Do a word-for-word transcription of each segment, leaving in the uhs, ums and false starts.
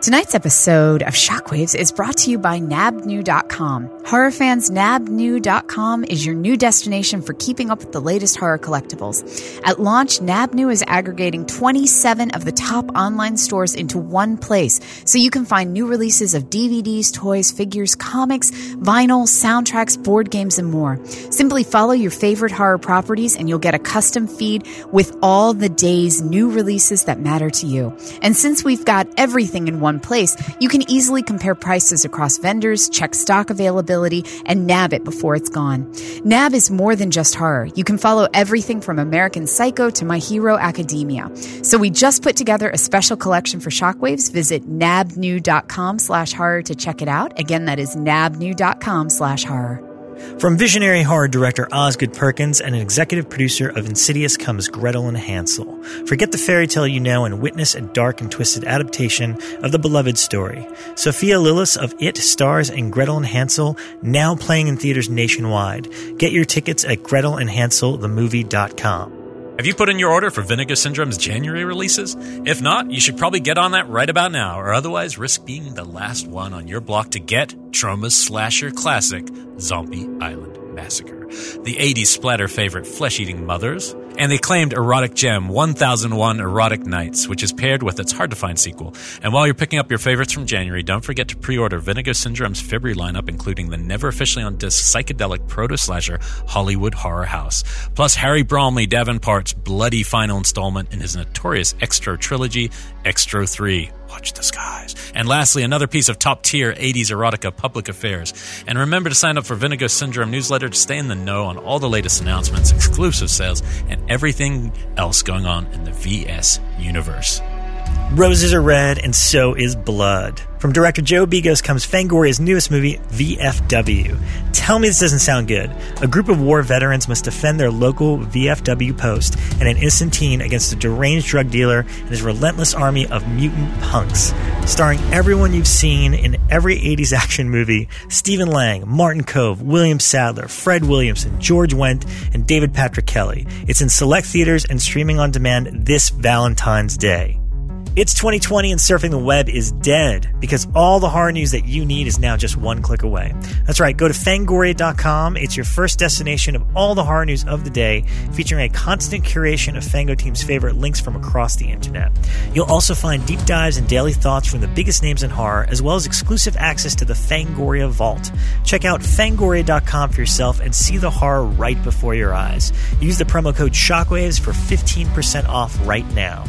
Tonight's episode of Shockwaves is brought to you by nab new dot com. Horror fans, nab new dot com is your new destination for keeping up with the latest horror collectibles. At launch, Nabnew is aggregating twenty-seven of the top online stores into one place, so you can find new releases of D V Ds, toys, figures, comics, vinyl, soundtracks, board games, and more. Simply follow your favorite horror properties and you'll get a custom feed with all the day's new releases that matter to you. And since we've got everything in one place, you can easily compare prices across vendors, check stock availability, and nab it before it's gone. Nab is more than just horror. You can follow everything from American Psycho to My Hero Academia. So we just put together a special collection for Shockwaves. Visit nabnew dot com slash horror to check it out. Again, that is nabnew dot com slash horror. From visionary horror director Osgood Perkins and an executive producer of Insidious comes Gretel and Hansel. Forget the fairy tale you know and witness a dark and twisted adaptation of the beloved story. Sophia Lillis of It stars in Gretel and Hansel, now playing in theaters nationwide. Get your tickets at gretel and hansel the movie dot com. Have you put in your order for Vinegar Syndrome's January releases? If not, you should probably get on that right about now, or otherwise risk being the last one on your block to get Troma's slasher classic, Zombie Island Massacre, the eighties splatter favorite Flesh-Eating Mothers, and the acclaimed erotic gem one thousand one Erotic Nights, which is paired with its hard-to-find sequel. And while you're picking up your favorites from January, don't forget to pre-order Vinegar Syndrome's February lineup, including the never-officially-on-disc psychedelic proto-slasher Hollywood Horror House, plus Harry Bromley Davenport's bloody final installment in his notorious Extro trilogy, Extro three. Watch the skies. And lastly, another piece of top-tier eighties erotica public affairs. And remember to sign up for Vinegar Syndrome newsletter to stay in the know on all the latest announcements, exclusive sales, and everything else going on in the V S universe. Roses are red, and so is blood. From director Joe Begos comes Fangoria's newest movie, V F W. Tell me this doesn't sound good. A group of war veterans must defend their local V F W post and an innocent teen against a deranged drug dealer and his relentless army of mutant punks. Starring everyone you've seen in every eighties action movie, Stephen Lang, Martin Kove, William Sadler, Fred Williamson, George Wendt, and David Patrick Kelly. It's in select theaters and streaming on demand this Valentine's Day. It's twenty twenty and surfing the web is dead because all the horror news that you need is now just one click away. That's right, go to fangoria dot com. It's your first destination of all the horror news of the day, featuring a constant curation of Fango Team's favorite links from across the internet. You'll also find deep dives and daily thoughts from the biggest names in horror, as well as exclusive access to the Fangoria Vault. Check out fangoria dot com for yourself and see the horror right before your eyes. Use the promo code SHOCKWAVES for fifteen percent off right now.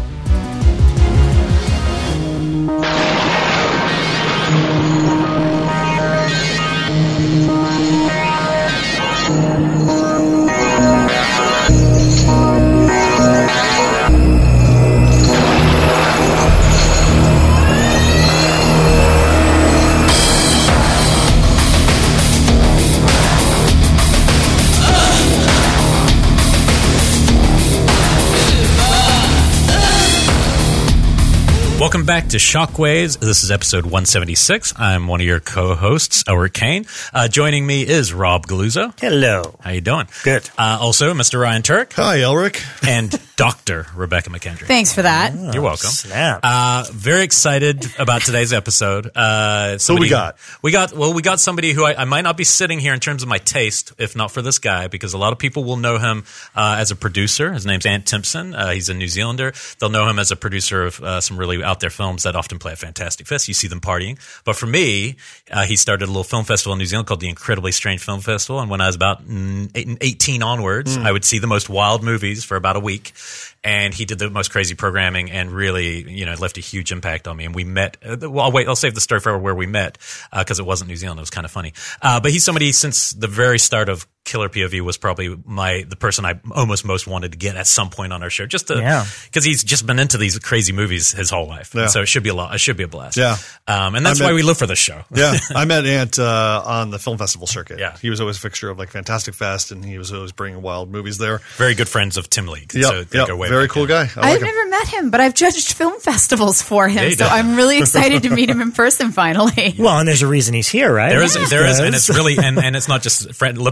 Welcome back to Shockwaves. This is episode one seventy-six. I'm one of your co-hosts, Elric Kane. Uh, joining me is Rob Galuzzo. Hello. How you doing? Good. Uh, also, Mister Ryan Turk. Hi, Elric. And Doctor Rebecca McKendry. Thanks for that. Oh, You're welcome. Snap. Uh, very excited about today's episode. Uh, somebody, Who we got? We got, well, we got somebody who I, I might not be sitting here in terms of my taste, if not for this guy, because a lot of people will know him uh, as a producer. His name's Ant Timpson. Uh, he's a New Zealander. They'll know him as a producer of uh, some really out there films that often play at Fantastic Fest. You see them partying. But for me, uh, he started a little film festival in New Zealand called the Incredibly Strange Film Festival. And when I was about mm, eighteen onwards, mm. I would see the most wild movies for about a week. And he did the most crazy programming and really, you know, left a huge impact on me. And we met, uh, well, I'll wait, I'll save the story for where we met, uh, cause it wasn't New Zealand. It was kind of funny. Uh, but he's somebody since the very start of Killer P O V was probably my, the person I almost most wanted to get at some point on our show, just to, yeah. cause he's just been into these crazy movies his whole life. Yeah. And so it should be a lot, it should be a blast. Yeah. Um, and that's met, why we live for this show. Yeah. I met Ant, uh, on the film festival circuit. Yeah. He was always a fixture of like Fantastic Fest and he was always bringing wild movies there. Very good friends of Tim League. Yeah. So they yep. go way Very back cool in. guy. I I've like him. never met him, but I've judged film festivals for him, Yeah, you so did. I'm really excited to meet him in person finally. Well, and there's a reason he's here, right? There is, Yeah. there is, and Yes. it's really, and, and it's not just friend lip service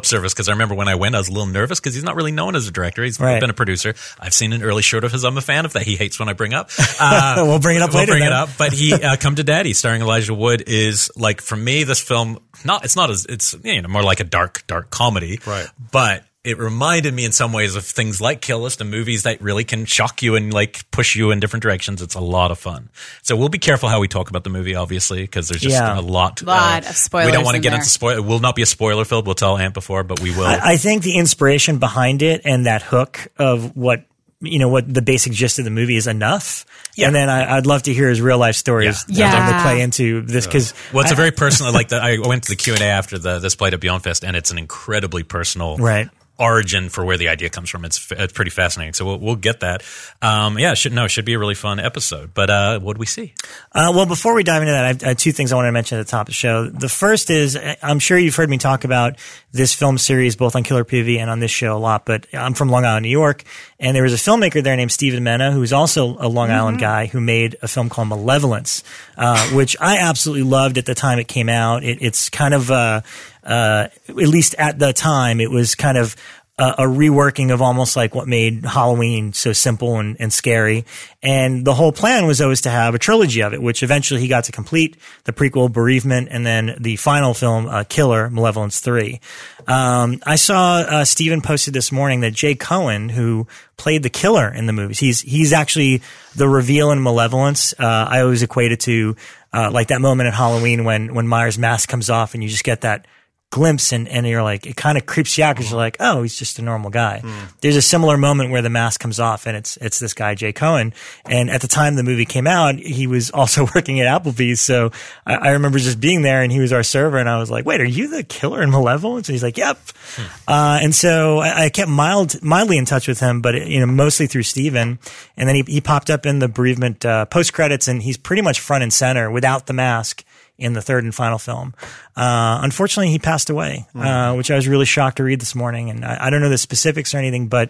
because I remember when I went, I was a little nervous because he's not really known as a director. He's Right. been a producer. I've seen an early short of his. I'm a fan of that. He hates when I bring up. Uh, We'll bring it up we'll later, bring then. it up. But he, uh, Come to Daddy, starring Elijah Wood, is like, for me, this film, not, it's not as, it's, you know, more like a dark, dark comedy. Right. But it reminded me in some ways of things like Kill List and movies that really can shock you and like push you in different directions. It's a lot of fun. So we'll be careful how we talk about the movie, obviously, because there's just Yeah. a lot. Lot of spoilers We don't want to in get there. into spoil. It will not be a spoiler filled. We'll tell Ant before, but we will. I, I think the inspiration behind it and that hook of what you know what the basic gist of the movie is enough. Yeah. And then I, I'd love to hear his real life stories Yeah. that Yeah. play into this because well, it's a very personal. Like the, I went to the Q and A after the this played at Beyond Fest, and it's an incredibly personal Right. origin for where the idea comes from. It's it's pretty fascinating. So we'll we'll get that. Um, yeah, it should no, it should be a really fun episode. But uh, what do we see? Uh, well, before we dive into that, I have, I have two things I want to mention at the top of the show. The first is I'm sure you've heard me talk about this film series both on Killer P V and on this show a lot, but I'm from Long Island, New York, and there was a filmmaker there named Stephen Mena, who's also a Long Island guy who made a film called Malevolence, uh, which I absolutely loved at the time it came out. It, it's kind of, uh, uh, at least at the time, it was kind of a, a reworking of almost like what made Halloween so simple and, and scary. And the whole plan was always to have a trilogy of it, which eventually he got to complete, the prequel Bereavement, and then the final film, uh, Killer, Malevolence three. Um, I saw, uh, Steven posted this morning that Jay Cohen, who played the killer in the movies, he's, he's actually the reveal in Malevolence. Uh, I always equate it to, uh, like that moment at Halloween when, when Myers' mask comes off and you just get that glimpse and, and you're like, it kind of creeps you out because you're like, oh, he's just a normal guy. Mm. There's a similar moment where the mask comes off and it's, it's this guy, Jay Cohen. And at the time the movie came out, he was also working at Applebee's. So I, I remember just being there and he was our server and I was like, wait, are you the killer in Malevolence? And he's like, yep. Hmm. Uh, and so I, I kept mild, mildly in touch with him, but you know, mostly through Steven. And then he, he popped up in the Bereavement, uh, post credits and he's pretty much front and center without the mask in the third and final film. Uh, unfortunately, he passed away, mm. uh, which I was really shocked to read this morning. And I, I don't know the specifics or anything, but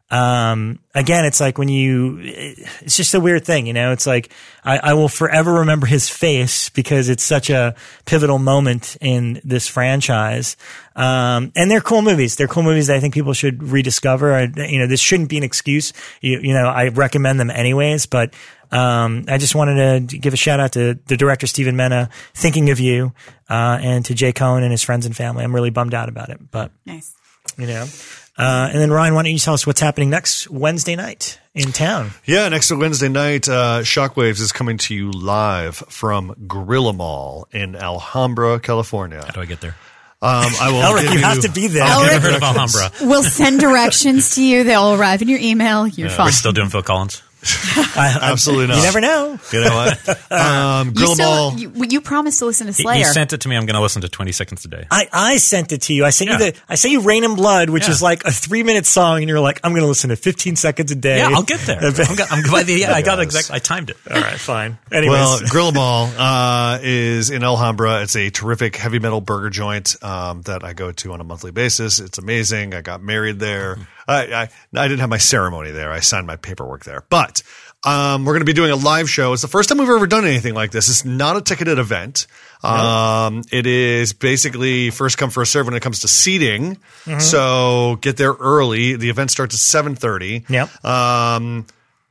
um, again, it's like when you, it's just a weird thing, you know, it's like I, I will forever remember his face because it's such a pivotal moment in this franchise. Um, and they're cool movies. They're cool movies that I think people should rediscover. I, you know, this shouldn't be an excuse. You, you know, I recommend them anyways, but Um, I just wanted to give a shout out to the director, Stephen Mena, thinking of you, uh, and to Jay Cohen and his friends and family. I'm really bummed out about it, but, nice. you know, uh, and then Ryan, why don't you tell us what's happening next Wednesday night in town? Yeah, next Wednesday night, uh, Shockwaves is coming to you live from Gorilla Mall in Alhambra, California. How do I get there? Um, I will Elric, give you you have to be there. I've Elric- never heard of Alhambra. We'll send directions to you. They'll arrive in your email. You're Yeah, fine. we're still doing Phil Collins. I, I, Absolutely not. You never know. You know what? Um, You, Gorilla Mall. still, you, you promised to listen to He, Slayer. he sent it to me. I'm going to listen to twenty seconds a day. I, I sent it to you. I sent Yeah. you the, I sent you Rain and Blood, which Yeah. is like a three minute song, and you're like, I'm going to listen to fifteen seconds a day. Yeah, I'll get there. I'm, go- I'm by the, yeah, I got Yes. exactly. I timed it. All right, fine. Anyways. Well, Gorilla Mall uh, is in Alhambra. It's a terrific heavy metal burger joint um, that I go to on a monthly basis. It's amazing. I got married there. I, I, I didn't have my ceremony there. I signed my paperwork there. But um, we're going to be doing a live show. It's the first time we've ever done anything like this. It's not a ticketed event. Um, it is basically first come, first serve when it comes to seating. Mm-hmm. So get there early. The event starts at seven thirty. Yep. Um,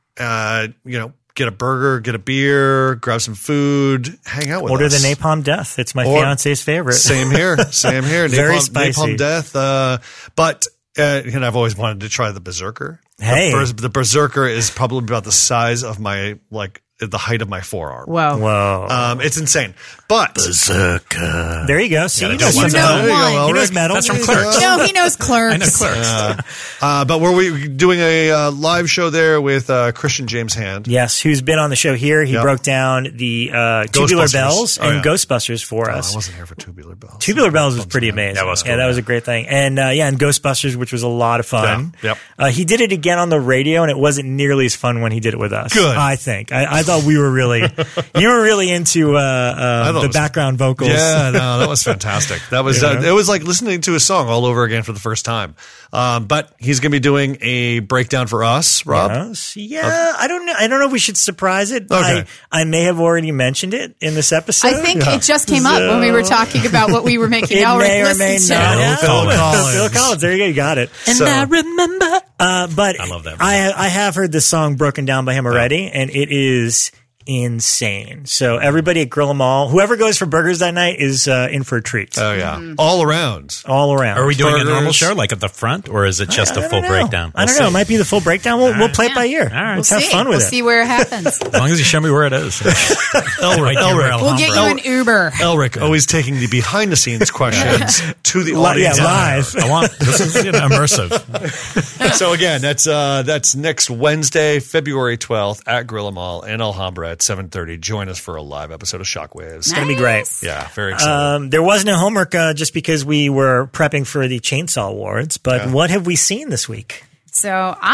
uh, you know, get a burger, get a beer, grab some food, hang out with Order us. the Napalm Death. It's my Or- fiance's favorite. Same here. Same here. Very Napalm, spicy. Napalm Death. Uh, but, uh, and I've always wanted to try the Berserker. Hey. The, Bers- the Berserker is probably about the size of my, like, the height of my forearm. Whoa. Whoa. Um, it's insane. But Berserker. There you go. See, Yeah, I he don't knows want metal. that. There you go, He knows Elric. metal. That's from There you Clerks. go. No, he knows Clerks. I know Clerks. Uh, but we're we doing a uh, live show there with uh, Christian James Hand. Yes, who's been on the show here. He Yep. broke down the uh, Tubular Ghostbusters. Bells Oh, and yeah. Ghostbusters for Oh, us. I wasn't here for Tubular Bells. Tubular Bells was pretty amazing. That was Yeah, cool, that was yeah. a great thing. And uh, yeah, and Ghostbusters, which was a lot of fun. Yeah, yep. Uh, he did it again on the radio, and it wasn't nearly as fun when he did it with us. Good. I think. I, I thought thought we were really, you were really into uh, uh, the was, background vocals. Yeah, no, that was fantastic. That was uh, it was like listening to a song all over again for the first time. Um, but he's going to be doing a breakdown for us, Rob. Yes. Yeah, okay. I don't know. I don't know if we should surprise it. Okay. I, I may have already mentioned it in this episode. I think yeah. it just came up so, when we were talking about what we were making. It now may or may to. not. Yeah, Phil Collins. Phil Collins. There you go. You got it. And so, I remember. Uh, but I love that. I, I have heard this song broken down by him already, yeah. and it is insane. So everybody at Grill 'Em All, whoever goes for burgers that night is uh, in for a treat. Oh yeah, mm-hmm. all around, all around. Are we doing burgers. a normal show, like at the front, or is it just I, a I full know. breakdown? We'll I don't see. know. It might be the full breakdown. We'll, we'll play right. it by ear. All right. Let's we'll have see. fun with we'll it. see where it happens. As long as you show me where it is. Elric, Elric. We'll get you an Uber. Elric always taking the behind the scenes questions to the audience. Yeah, live. I want this is you know, immersive. So again, that's uh, that's next Wednesday, February twelfth at Grill 'Em All in Alhambra at seven thirty. Join us for a live episode of Shockwaves. It's going to be great. Yeah, very excited. Um, there was no homework uh, just because we were prepping for the Chainsaw Awards, but yeah. what have we seen this week? So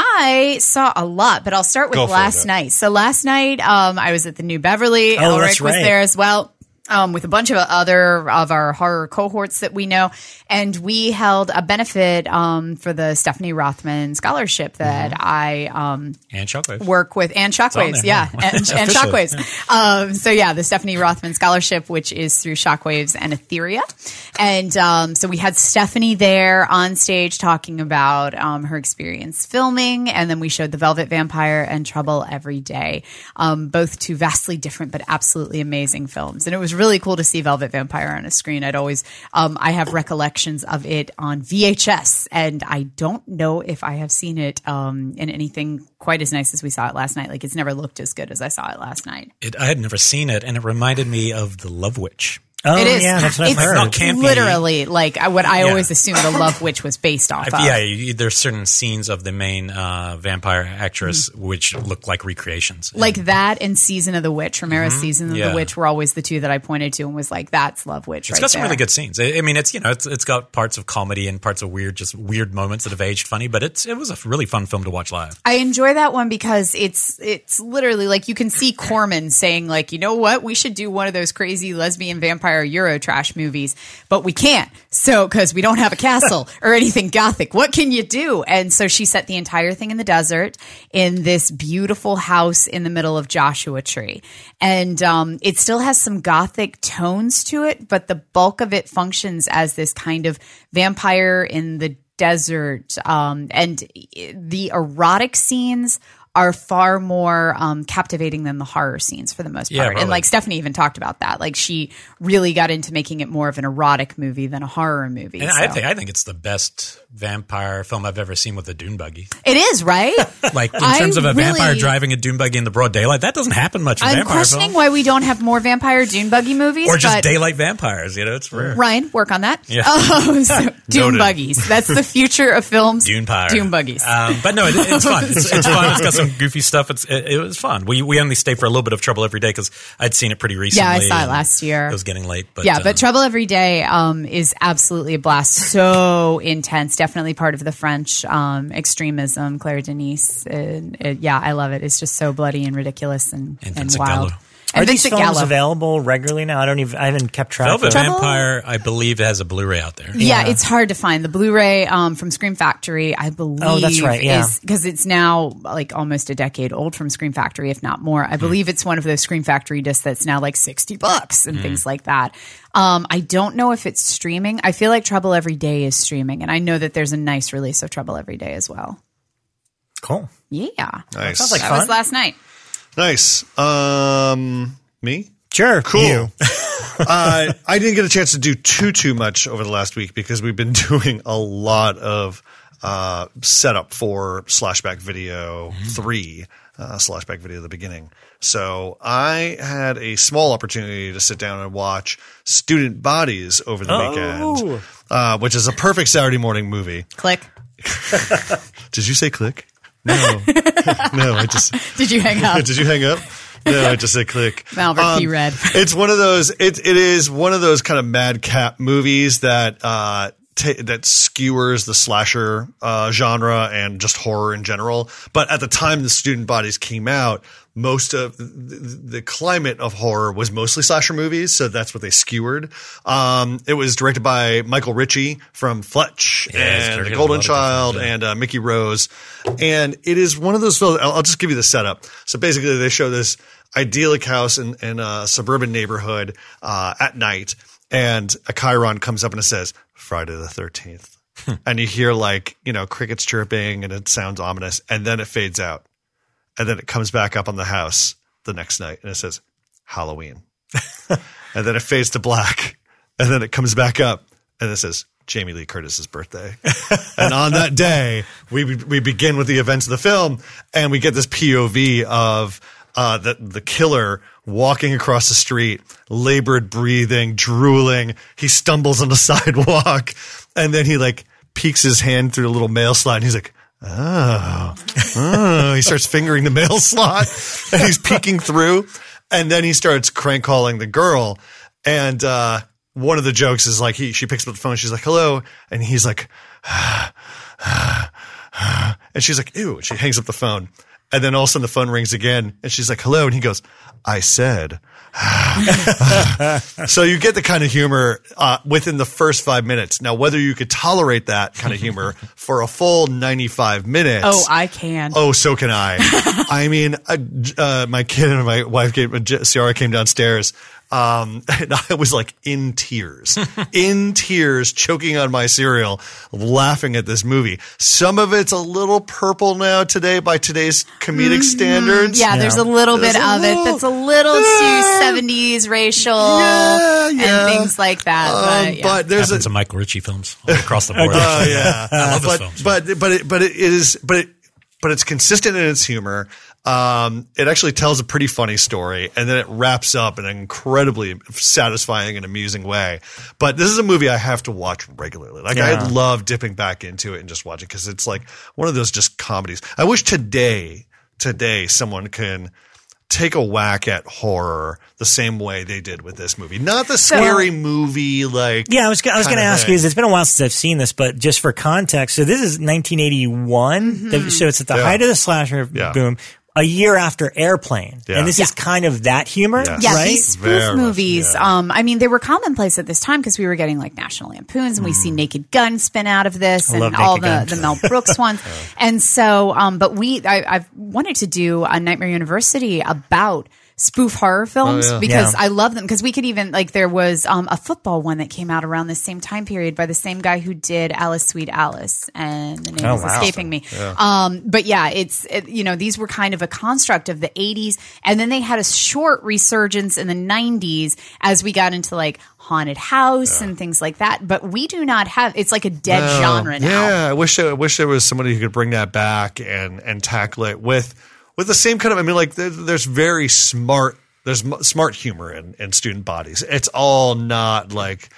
I saw a lot, but I'll start with Go for last it. night. So last night um, I was at the New Beverly. Oh, Elric that's was right. there as well. Um, with a bunch of other of our horror cohorts that we know. And we held a benefit um, for the Stephanie Rothman Scholarship that mm-hmm. I um, and Shockwaves. work with. And Shockwaves, yeah. And, and Shockwaves. Um, so, yeah, the Stephanie Rothman Scholarship, which is through Shockwaves and Etheria. And um, so we had Stephanie there on stage talking about um, her experience filming. And then we showed The Velvet Vampire and Trouble Every Day, um, both two vastly different but absolutely amazing films. And it was really cool to see Velvet Vampire on a screen. I'd always, um, I have recollections of it on V H S, and I don't know if I have seen it um, in anything quite as nice as we saw it last night. Like, it's never looked as good as I saw it last night. It, I had never seen it, and it reminded me of The Love Witch. Oh, It is. yeah, that's what I've It's heard. not campy. literally like I- what I Yeah. always assumed The Love Witch was based off I, of. yeah, you, there's certain scenes of the main uh, vampire actress Mm-hmm. which look like recreations. Like that and Season of the Witch, Romero's Season of Yeah. the Witch were always the two that I pointed to and was like, that's Love Witch It's right got some there. really good scenes. I, I mean, it's you know, it's it's got parts of comedy and parts of weird, just weird moments that have aged funny. But it's it was a really fun film to watch live. I enjoy that one because it's it's literally like you can see Corman saying like, you know what, we should do one of those crazy lesbian vampire Eurotrash movies, but we can't. So because we don't have a castle or anything gothic, what can you do? And so she set the entire thing in the desert in this beautiful house in the middle of Joshua Tree, and um, it still has some gothic tones to it, but the bulk of it functions as this kind of vampire in the desert, um, and the erotic scenes are far more um, captivating than the horror scenes for the most Yeah, part. And really. like Stephanie even talked about that. Like she really got into making it more of an erotic movie than a horror movie. And so. I think I think it's the best vampire film I've ever seen with a dune buggy. It is, right? Like in I terms of a vampire really- driving a dune buggy in the broad daylight, that doesn't happen much in I'm vampire questioning film. why we don't have more vampire dune buggy movies. Or just but daylight vampires, you know, it's rare. Ryan, work on that. Yeah. Oh, so dune Noted. buggies. That's the future of films. Dune Pyre. Dune buggies. Um, but no, it, it's fun. It's, it's fun. It's got some goofy stuff. It's it, it was fun. We we only stayed for a little bit of Trouble Every Day because I'd seen it pretty recently. Yeah, I saw it and last year. It was getting late. But, yeah, um, but Trouble Every Day um, is absolutely a blast. So intense. Definitely part of the French um, extremism. Claire Denis. And, uh, yeah, I love it. It's just so bloody and ridiculous and, And and Vincent wild. Gallo. Are And these Vincent films Gallo. available regularly now? I don't even. I haven't kept track. Velvet of Trouble- Vampire, I believe, has a Blu-ray out there. Yeah, Yeah. it's hard to find. The Blu-ray um, from Scream Factory, I believe. Oh, that's right, yeah. Because it's now like almost a decade old from Scream Factory, if not more. I believe it's one of those Scream Factory discs that's now like sixty bucks and things like that. Um, I don't know if it's streaming. I feel like Trouble Every Day is streaming, and I know that there's a nice release of Trouble Every Day as well. Cool. Yeah. Nice. Sounds like That fun. was last night. Nice. Um, me? Sure. Cool. You. uh, I didn't get a chance to do too too much over the last week because we've been doing a lot of uh, setup for Slashback Video three, uh, Slashback Video at the beginning. So I had a small opportunity to sit down and watch Student Bodies over the Oh. weekend, uh, which is a perfect Saturday morning movie. Click. Did you say click? No, no. I just Did you hang up? did you hang up? No, I just said click. Malvern P. Red. It's one of those. It it is one of those kind of madcap movies that uh, ta- that skewers the slasher uh, genre and just horror in general. But at the time the Student Bodies came out, most of the, the climate of horror was mostly slasher movies, so that's what they skewered. Um, it was directed by Michael Ritchie from Fletch Yeah, he's and directed The a lot Golden of Child different, yeah. and uh, Mickey Rose. And it is one of those films. I'll, I'll just give you the setup. So basically they show this idyllic house in, in a suburban neighborhood uh, at night, and a chyron comes up and it says, Friday the thirteenth. And you hear like, you know, crickets chirping and it sounds ominous, and then it fades out. And then it comes back up on the house the next night and it says Halloween. And then it fades to black. And then it comes back up and it says Jamie Lee Curtis's birthday. And on that day, we we begin with the events of the film, and we get this P O V of uh, the, the killer walking across the street, labored breathing, drooling. He stumbles on the sidewalk, and then he like peeks his hand through a little mail slot, and he's like, Oh, oh, he starts fingering the mail slot, and he's peeking through, and then he starts crank calling the girl. And uh, one of the jokes is like, he she picks up the phone, she's like, hello, and he's like, ah, ah, ah. And she's like, ew. She hangs up the phone, and then all of a sudden the phone rings again, and she's like, hello, and he goes, I said. So you get the kind of humor uh, within the first five minutes. Now, whether you could tolerate that kind of humor for a full ninety-five minutes. Oh, I can. Oh, so can I. I mean, uh, uh, my kid and my wife, came, Ciara, came downstairs. Um, and I was like in tears, in tears, choking on my cereal, laughing at this movie. Some of it's a little purple now today by today's comedic standards. Yeah, there's a little There's bit a of little- it that's a little Yeah. too seventies racial Yeah, yeah. and things like that. Um, but, yeah. but there's a, Happens to Michael Ritchie films all across the board. Oh yeah, I love his but, films. but but it, but it is but it but it's consistent in its humor. Um, it actually tells a pretty funny story, and then it wraps up in an incredibly satisfying and amusing way. But this is a movie I have to watch regularly. Like Yeah. I love dipping back into it and just watching, because it's like one of those just comedies. I wish today today someone can take a whack at horror the same way they did with this movie. Not the scary movie like Yeah, I was I was going to kinda ask thing. you, is it's been a while since I've seen this, but just for context, so this is nineteen eighty-one, Mm-hmm. so it's at the Yeah. height of the slasher Yeah. boom, a year after Airplane, Yeah. and this is kind of that humor, Yes. Yeah, right? these spoof Very much, movies, yeah. um, I mean, they were commonplace at this time because we were getting like National Lampoons, and we see Naked Gun spin out of this, love and all Naked the, Gun. the Mel Brooks ones. And so, um, but we, I, I've wanted to do a Nightmare University about spoof horror films Oh, yeah. because Yeah. I love them. Because we could even like there was um, a football one that came out around the same time period by the same guy who did Alice Sweet Alice, and the name Oh, is wow. escaping me. Um, but yeah, it's it, you know these were kind of a construct of the eighties, and then they had a short resurgence in the nineties as we got into like haunted house and things like that. But we do not have. It's like a dead No. genre now. Yeah, I wish I wish there was somebody who could bring that back and and tackle it with with the same kind of. I mean, like there, there's very smart. There's m- smart humor in, in Student Bodies. It's all not like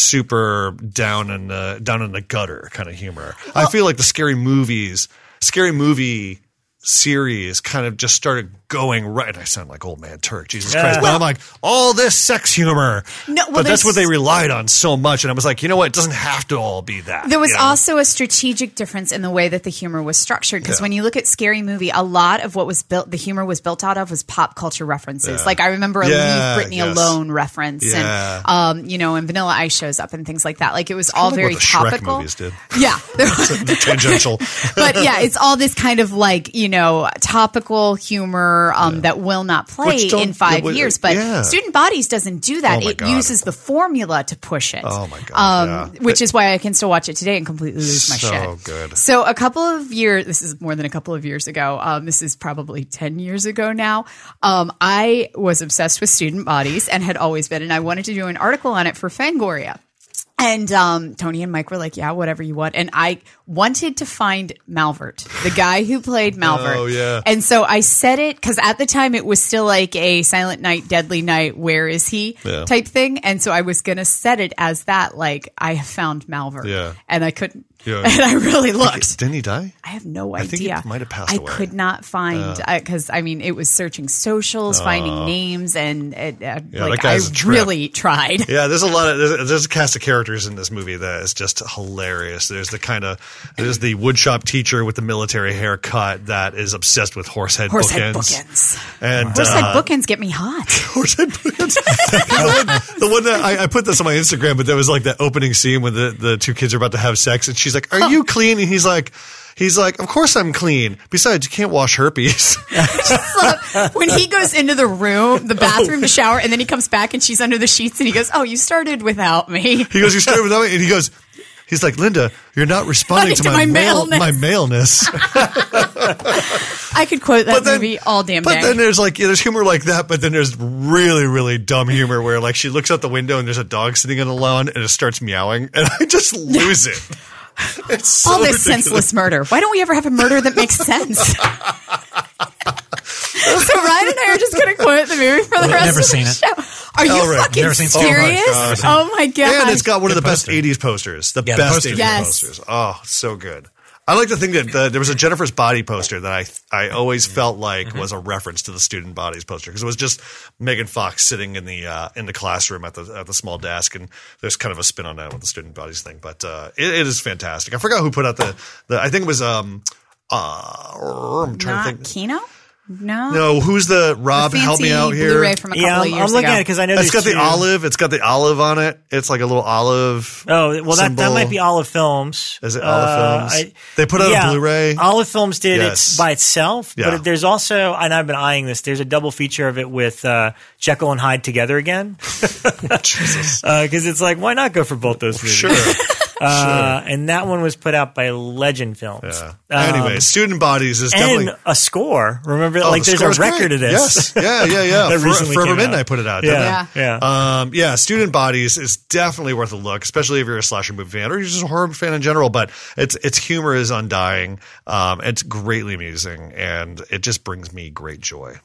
super down in the down in the gutter kind of humor. I feel like the scary movies, scary movie series kind of just started going right. I sound like old man Turk, Jesus Christ. But I'm like, all this sex humor. No, well, but that's there's- what they relied on so much. And I was like, you know what? It doesn't have to all be that. There was you know? also a strategic difference in the way that the humor was structured. Because Yeah. when you look at Scary Movie, a lot of what was built, the humor was built out of was pop culture references. Like I remember a Yeah, Leave Britney yes. Alone reference, Yeah. and um, you know, and Vanilla Ice shows up and things like that. Like it was all Kinda very what the Shrek topical. movies did. Yeah, there was- The tangential. but yeah, it's all this kind of like you know topical humor um, that will not play Which don't- in five yeah, years. But yeah. Student Bodies doesn't do that. Oh my it God. uses the formula to push it. Oh my God, Um, yeah. Which It- is why I can still watch it today and completely lose my So shit. good. So a couple of years, this is more than a couple of years ago. Um, this is probably ten years ago now. Um, I was obsessed with Student Bodies and had always been, and I wanted to do an article on it for Fangoria. And um, Tony and Mike were like, yeah, whatever you want. And I wanted to find Malvert, the guy who played Malvert. Oh, yeah. And so I said it because at the time it was still like a Silent Night, Deadly Night, where is he Yeah. type thing. And so I was going to set it as that, like, I have found Malvert. Yeah. And I couldn't. Yeah. And I really looked. Didn't he die? I have no I think he idea. might have passed I away. could not find because I, I mean it was searching socials, finding names, and it, uh, Yeah, like that I guy's a trip. really tried. Yeah, there's a lot of there's, there's a cast of characters in this movie that is just hilarious. There's the kind of there's the woodshop teacher with the military haircut that is obsessed with horsehead Horsehead bookends. bookends. And Horsehead uh, bookends get me hot. horsehead bookends. the, one, the one that I, I put this on my Instagram, but there was like that opening scene when the, the two kids are about to have sex, and she's like, "Are you clean?" And he's like. He's like, of course I'm clean. Besides, you can't wash herpes. So, when he goes into the room, the bathroom to shower, and then he comes back and she's under the sheets, and he goes, "Oh, you started without me." He goes, you started without me, and he goes, he's like, Linda, you're not responding to, To my, my male, maleness." my maleness. I could quote that But then- movie all damn But day. then there's like, yeah, there's humor like that, but then there's really, really dumb humor where like she looks out the window and there's a dog sitting on the lawn and it starts meowing, and I just lose it. It's so all this ridiculous. senseless murder. Why don't we ever have a murder that makes sense? So Ryan and I are just going to quote the movie for the Well, rest never of seen the it. show. Are you All right. fucking Never seen it. serious? Oh my God. Oh my god! And it's got one of the Good best poster. eighties posters. The Yeah, the best poster. eighties Yes. posters. Oh, so good. I like to think that the, there was a Jennifer's Body poster that I I always felt like was a reference to the Student Bodies poster because it was just Megan Fox sitting in the uh, in the classroom at the at the small desk, and there's kind of a spin on that with the Student Bodies thing. But uh, it, it is fantastic. I forgot who put out the, the I think it was um uh, I'm trying Not to think. Kino? No. No, who's the Rob? The Help me fancy out here. Blu-ray from a couple Yeah, of I'm, years I'm looking ago. at it because I know It's there's got the two. olive. It's got the olive on it. It's like a little olive. Oh, well, that, that symbol. might be Olive Films. Is it Olive Films? I- They put out a yeah, Blu-ray? Olive Films did Yes. it by itself, Yeah. but there's also, and I've been eyeing this, there's a double feature of it with uh, Jekyll and Hyde together again. Jesus. Because it's like, why not go for both those movies? Sure. Uh, and that one was put out by Legend Films. Yeah. Um, Anyway, Student Bodies is and definitely. a score. Remember, Oh, like the there's a score's record great. of this. Yes. Yeah, yeah, yeah. That For- recently Forever came out. Midnight put it out. didn't Yeah, they? yeah. Um, yeah, Student Bodies is definitely worth a look, especially if you're a slasher movie fan or you're just a horror fan in general. But its its humor is undying. Um, it's greatly amusing, and it just brings me great joy.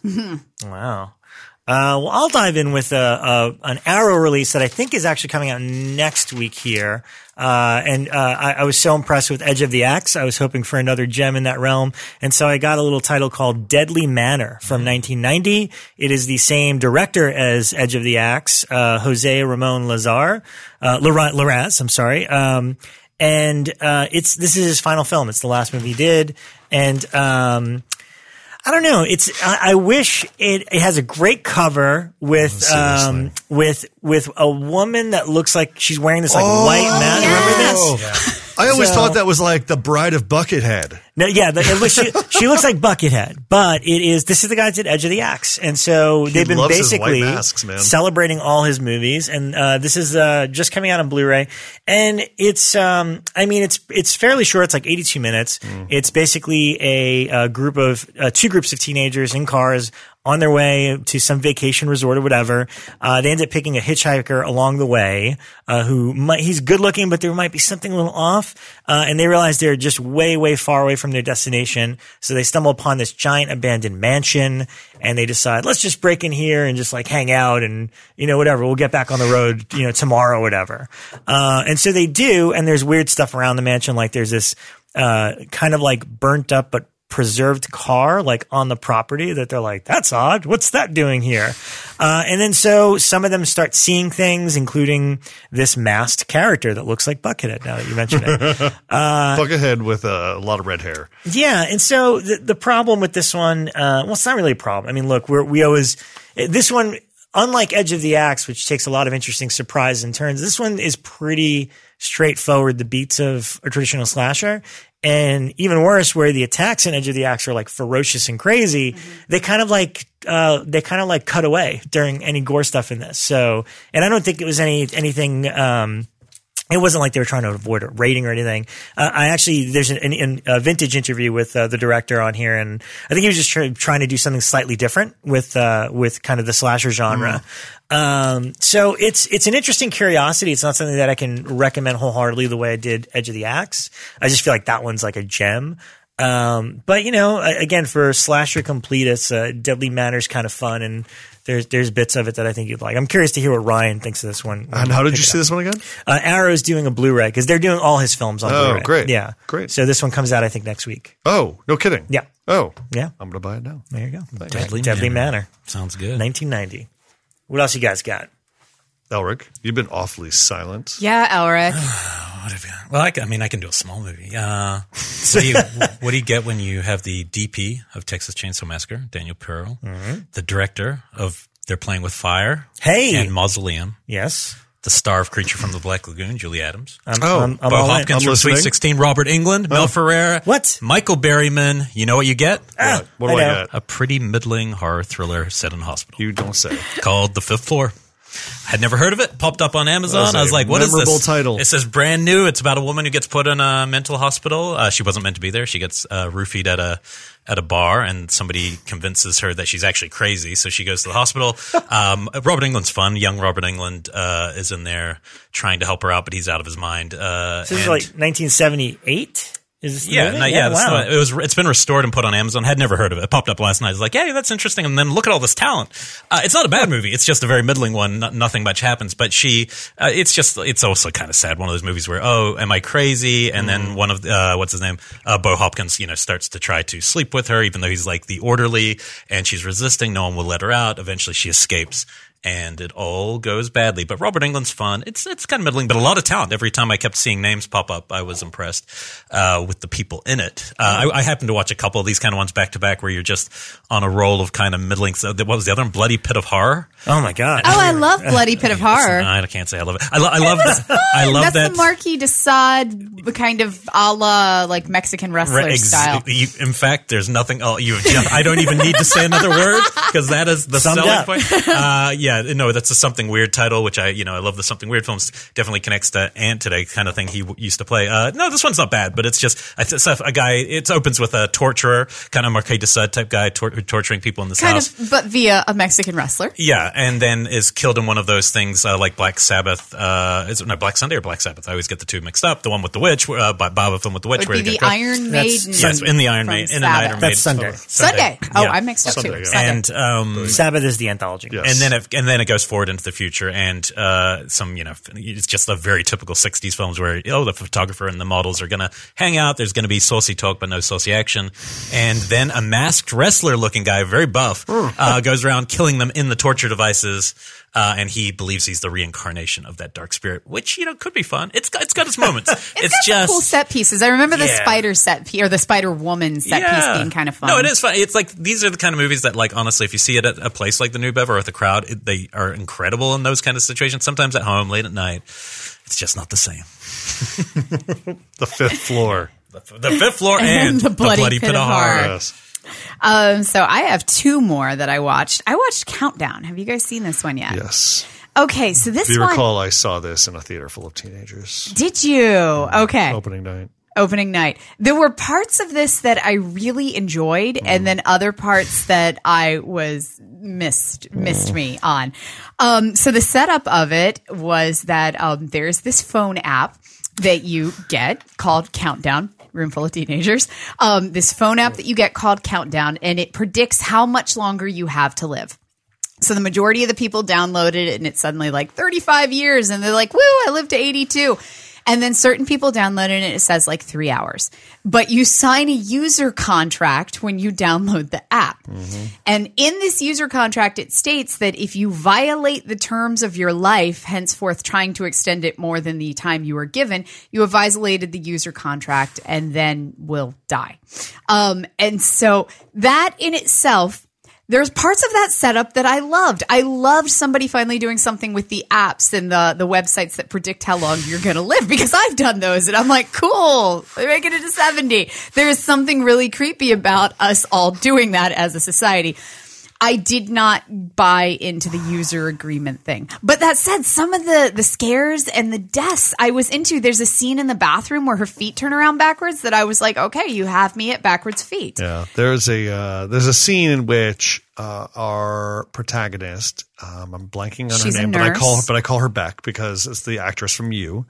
Wow. Uh, well, I'll dive in with a, a an Arrow release that I think is actually coming out next week here. Uh, and uh, I, I was so impressed with Edge of the Axe. I was hoping for another gem in that realm, and so I got a little title called Deadly Manor from nineteen ninety. It is the same director as Edge of the Axe, uh, Jose Ramon Lazar, uh, Lara- Larraz. I'm sorry. Um, and uh, it's this is his final film. It's the last movie he did, and um, I don't know. It's I, I wish it, it has a great cover with um with with a woman that looks like she's wearing this like white mask. Remember this? I always So- thought that was like the Bride of Buckethead. No, yeah, the, it looks, she, she looks like Buckethead, but it is. This is the guy that did Edge of the Axe, and so they've been loves his white basically masks, man. celebrating all his movies. And uh, this is uh, just coming out on Blu-ray, and it's. Um, I mean, it's it's fairly short. It's like eighty-two minutes. Mm. It's basically a, a group of uh, two groups of teenagers in cars on their way to some vacation resort or whatever. Uh, they end up picking a hitchhiker along the way, uh, who might, he's good looking, but there might be something a little off. Uh, and they realize they're just way, way far away from their destination. So they stumble upon this giant abandoned mansion, and they decide, let's just break in here and just like hang out and, you know, whatever. We'll get back on the road, you know, tomorrow or whatever. Uh, and so they do. And there's weird stuff around the mansion. Like there's this, uh, kind of like burnt up, but preserved car like on the property that they're like, that's odd. What's that doing here? Uh, and then so some of them start seeing things, including this masked character that looks like Buckethead now that you mention it. Buckethead with uh, a lot of red hair. Yeah. And so the, the problem with this one, uh, well, it's not really a problem. I mean, look, we're, we always, this one, unlike Edge of the Axe, which takes a lot of interesting surprises and turns, this one is pretty straightforward, the beats of a traditional slasher. And even worse, where the attacks in Edge of the Axe are like ferocious and crazy, mm-hmm. they kind of like, uh, they kind of like cut away during any gore stuff in this. So, and I don't think it was any, anything, um, it wasn't like they were trying to avoid a rating or anything. Uh, I actually, there's an, an, a vintage interview with uh, the director on here, and I think he was just try, trying to do something slightly different with uh, with kind of the slasher genre. Mm. Um, so it's it's an interesting curiosity. It's not something that I can recommend wholeheartedly the way I did Edge of the Axe. I just feel like that one's like a gem. Um, but, you know, again, for slasher completists, uh, Deadly Manner's kind of fun, and there's there's bits of it that I think you'd like. I'm curious to hear what Ryan thinks of this one. And how did you see this one again? Uh, Arrow's doing a Blu-ray because they're doing all his films on Oh, Blu-ray. great. Yeah. Great. So this one comes out, I think, next week. Oh, no kidding. Yeah. Oh, Yeah. I'm going to buy it now. There you go. Deadly, Deadly Manor. Manor. Sounds good. nineteen ninety. What else you guys got? Elric, you've been awfully silent. Yeah, Elric. What have you, well, I, I mean, I can do a small movie. Uh, so you, what do you get when you have the D P of Texas Chainsaw Massacre, Daniel Pearl, Mm-hmm. the director of They're Playing with Fire, Hey! and Mausoleum, Yes. the star of Creature from the Black Lagoon, Julie Adams, I'm, Oh, I'm, I'm Bo all in. Hopkins I'm from listening. Sweet sixteen, Robert Englund, Mel Ferreira, What? Michael Berryman. You know what you get? Ah, What do I I, know. get? A pretty middling horror thriller set in a hospital You don't say. called The Fifth Floor. I had never heard of it. Popped up on Amazon. That's I was a like, "What is memorable this?" title. It says brand new. It's about a woman who gets put in a mental hospital. Uh, she wasn't meant to be there. She gets uh, roofied at a at a bar, and somebody convinces her that she's actually crazy. So she goes to the hospital. Um, Robert Englund's fun. Young Robert Englund uh, is in there trying to help her out, but he's out of his mind. Uh, This is and- like nineteen seventy-eight? Is this the yeah, movie? no, yeah. wow. It was. It's been restored and put on Amazon. Had never heard of it. It popped up last night. I was like, "Yeah, that's interesting." And then look at all this talent. Uh, it's not a bad movie. It's just a very middling one. No, nothing much happens. But she, uh, it's just. It's also kind of sad. One of those movies where, oh, am I crazy? And then one of the, uh, what's his name, uh, Bo Hopkins, you know, starts to try to sleep with her, even though he's like the orderly, and she's resisting. No one will let her out. Eventually, she escapes. And it all goes badly. But Robert Englund's fun. It's it's kind of middling, but a lot of talent. Every time I kept seeing names pop up, I was impressed uh, with the people in it. Uh, I, I happened to watch a couple of these kind of ones back to back where you're just on a roll of kind of middling. So what was the other one? Bloody Pit of Horror? Oh, my God. Oh, I love Bloody Pit of Horror. I can't say I love it. I, lo- I love that. I love That's that. the Marquis de Sade kind of a la like Mexican wrestler Re- ex- style. you- in fact, there's nothing. Oh, you. I don't even need to say another word because that is the Summed selling up. point. Uh, yeah, no, that's a something weird title, which I, you know, I love the something weird films. Definitely connects to Ant today, kind of thing he w- used to play. Uh, no, this one's not bad, but it's just it's a guy. It opens with a torturer, kind of Marquis de Sade type guy, tor- torturing people in this Kind house. of, but via a Mexican wrestler. Yeah, and then is killed in one of those things uh, like Black Sabbath. Uh, is it no Black Sunday or Black Sabbath? I always get the two mixed up. The one with the witch, uh, by Boba film with the witch. Would where be they the get- Iron That's- Maiden. Yes, in the Iron from Maiden. In the Sabbath. Iron That's Maiden. Sunday. Sunday. Oh, Yeah. I mixed up Sunday, too. yeah. Sunday. And um, Sabbath is the anthology. Yes. and then it, and then it goes forward into the future, and uh, some you know it's just a very typical sixties films where oh the photographer and the models are gonna hang out. There's gonna be saucy talk but no saucy action, and then a masked wrestler looking guy, very buff, uh, goes around killing them in the torture devices. Uh, and he believes he's the reincarnation of that dark spirit, which you know could be fun. It's got it's got its moments. it's It's got some just cool set pieces. I remember the Yeah. spider set piece or the Spider Woman set piece being kind of fun. No, it is fun. It's like these are the kind of movies that, like, honestly, if you see it at a place like the New Bev or with a crowd, it, they are incredible in those kind of situations. Sometimes at home, late at night, it's just not the same. The Fifth Floor. The, the Fifth Floor and, the Bloody Pit of Horror. Yes. Um, so I have two more that I watched. I watched Countdown. Have you guys seen this one yet? Yes. Okay, so this If you one. recall, I saw this in a theater full of teenagers. Did you? Okay. Opening night. Opening night. There were parts of this that I really enjoyed, and then other parts that I was missed missed me on. Um, so the setup of it was that um, there's this phone app that you get called Countdown. Room full of teenagers. Um, this phone app that you get called Countdown, and it predicts how much longer you have to live. So the majority of the people downloaded it, and it's suddenly like thirty-five years, and they're like, "Woo! I lived to eighty-two." And then certain people download it, and it says like three hours. But you sign a user contract when you download the app. Mm-hmm. And in this user contract, it states that if you violate the terms of your life, henceforth trying to extend it more than the time you were given, you have violated the user contract and then will die. Um, and so that in itself, there's parts of that setup that I loved. I loved somebody finally doing something with the apps and the, the websites that predict how long you're going to live, because I've done those and I'm like, cool, they're making it to seventy. There is something really creepy about us all doing that as a society. I did not buy into the user agreement thing. But that said, some of the, the scares and the deaths I was into, there's a scene in the bathroom where her feet turn around backwards that I was like, okay, you have me at backwards feet. Yeah, there's a uh, there's a scene in which uh, our protagonist, um, I'm blanking on She's her a name, but I nurse. call her, but I call her Beck because it's the actress from You,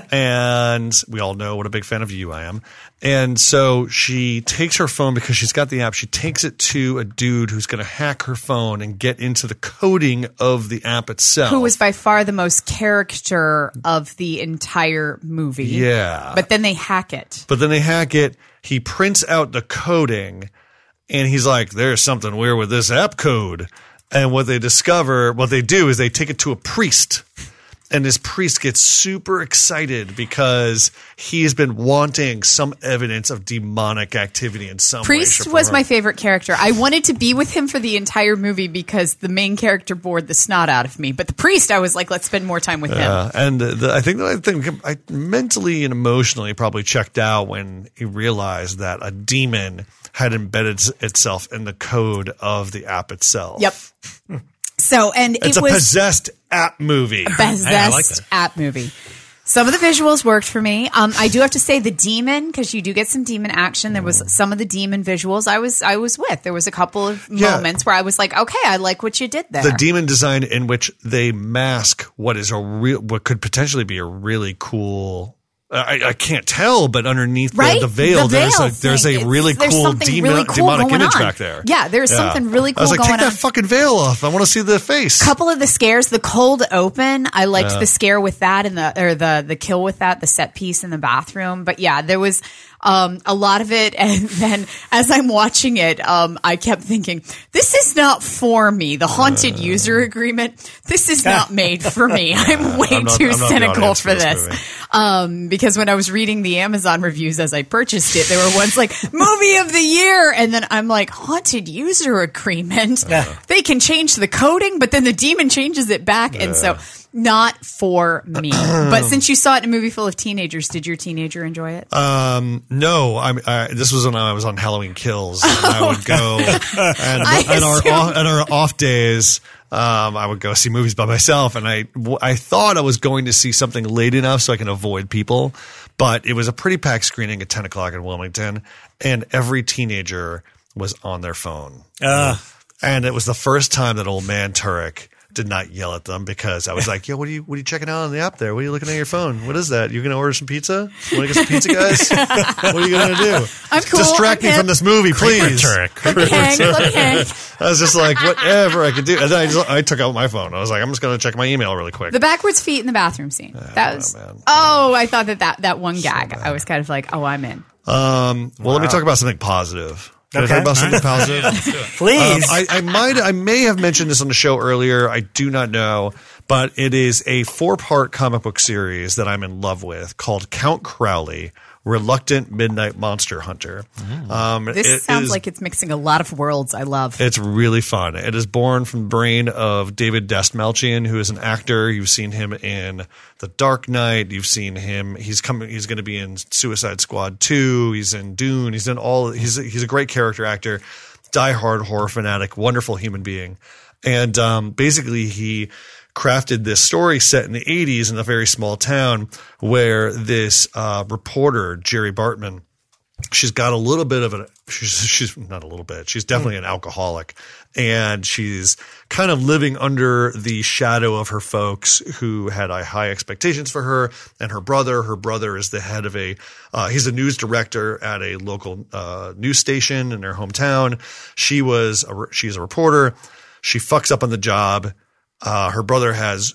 and we all know what a big fan of You I am. And so she takes her phone because she's got the app. She takes it to a dude who's going to hack her phone and get into the coding of the app itself. Who was by far the most character of the entire movie. Yeah. But then they hack it. But then they hack it. He prints out the coding, and he's like, there's something weird with this app code. And what they discover, what they do is they take it to a priest. And this priest gets super excited because he has been wanting some evidence of demonic activity in some way. Priest shape, or was form. my favorite character. I wanted to be with him for the entire movie because the main character bored the snot out of me. But the priest, I was like, let's spend more time with him. Yeah, and the, the, I think that I think I mentally and emotionally probably checked out when he realized that a demon had embedded itself in the code of the app itself. Yep. So, and It's it a was possessed app movie. possessed Hey, I like that. app movie. Some of the visuals worked for me. Um, I do have to say the demon, because you do get some demon action. There was some of the demon visuals I was I was with. There was a couple of Yeah. moments where I was like, okay, I like what you did there. The demon design in which they mask what is a real, what could potentially be a really cool. I, I can't tell, but underneath Right? the, the veil, The there's veil a there's thing. a It's- really there's cool something demon, really cool demonic going image on. back there. Yeah, there's something really I was cool like, going take on. that fucking veil off. I want to see the face. Couple of the scares, the cold open, I liked the scare with that and the or the the kill with that, the set piece in the bathroom. But yeah, there was um, a lot of it, and then as I'm watching it, um, I kept thinking, "This is not for me." The haunted Uh. user agreement. This is not made for me. I'm way I'm not- too I'm not the cynical audience for for this this. movie. Um, because when I was reading the Amazon reviews as I purchased it, there were ones like movie of the year. And then I'm like, haunted user agreement. They can change the coding, but then the demon changes it back. And so not for me. But since you saw it in a movie full of teenagers, did your teenager enjoy it? Um, no, I, I this was when I was on Halloween Kills, and I would go and, I and our assumed- off, and our off days. Um, I would go see movies by myself, and I I thought I was going to see something late enough so I can avoid people, but it was a pretty packed screening at ten o'clock in Wilmington, and every teenager was on their phone, Uh, and it was the first time that old man Turek did not yell at them because I was like, "Yo, what are you what are you checking out on the app there? What are you looking at your phone? What is that? You gonna order some pizza? Want to get some pizza, guys? What are you gonna do? I'm cool. Distract I'm me hip. from this movie, please." Turek. Let me hang, let me hang. I was just like, whatever I could do. And then I, just, I took out my phone. I was like, I'm just gonna check my email really quick. The backwards feet in the bathroom scene. That was, man. oh, I thought that, that that one gag, I was kind of like, oh, I'm in. Um, well, let me talk about something positive. Can Okay. I talk about something All right. positive? please. Um, I, I might, I may have mentioned this on the show earlier. I do not know, but it is a four-part comic book series that I'm in love with called Count Crowley: Reluctant Midnight Monster Hunter. Um, This it sounds is- like it's mixing a lot of worlds I love. It's really fun. It is born from the brain of David Dastmalchian, who is an actor. You've seen him in The Dark Knight. You've seen him. He's coming. He's going to be in Suicide Squad two. He's in Dune. He's in all. He's he's a great character actor. Diehard horror fanatic. Wonderful human being. And um, basically, he crafted this story set in the eighties in a very small town where this uh, reporter, Jerry Bartman, she's got a little bit of a she's she's not a little bit she's definitely an alcoholic, and she's kind of living under the shadow of her folks who had uh, high expectations for her, and her brother her brother is the head of a uh, he's a news director at a local uh, news station in their hometown. She was a, she's a reporter. She fucks up on the job. Uh, her brother has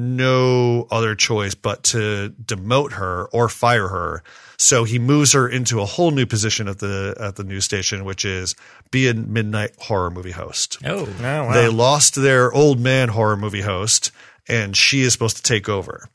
no other choice but to demote her or fire her. So he moves her into a whole new position at the at the news station, which is be a midnight horror movie host. Oh, oh, wow. They lost their old man horror movie host, and she is supposed to take over.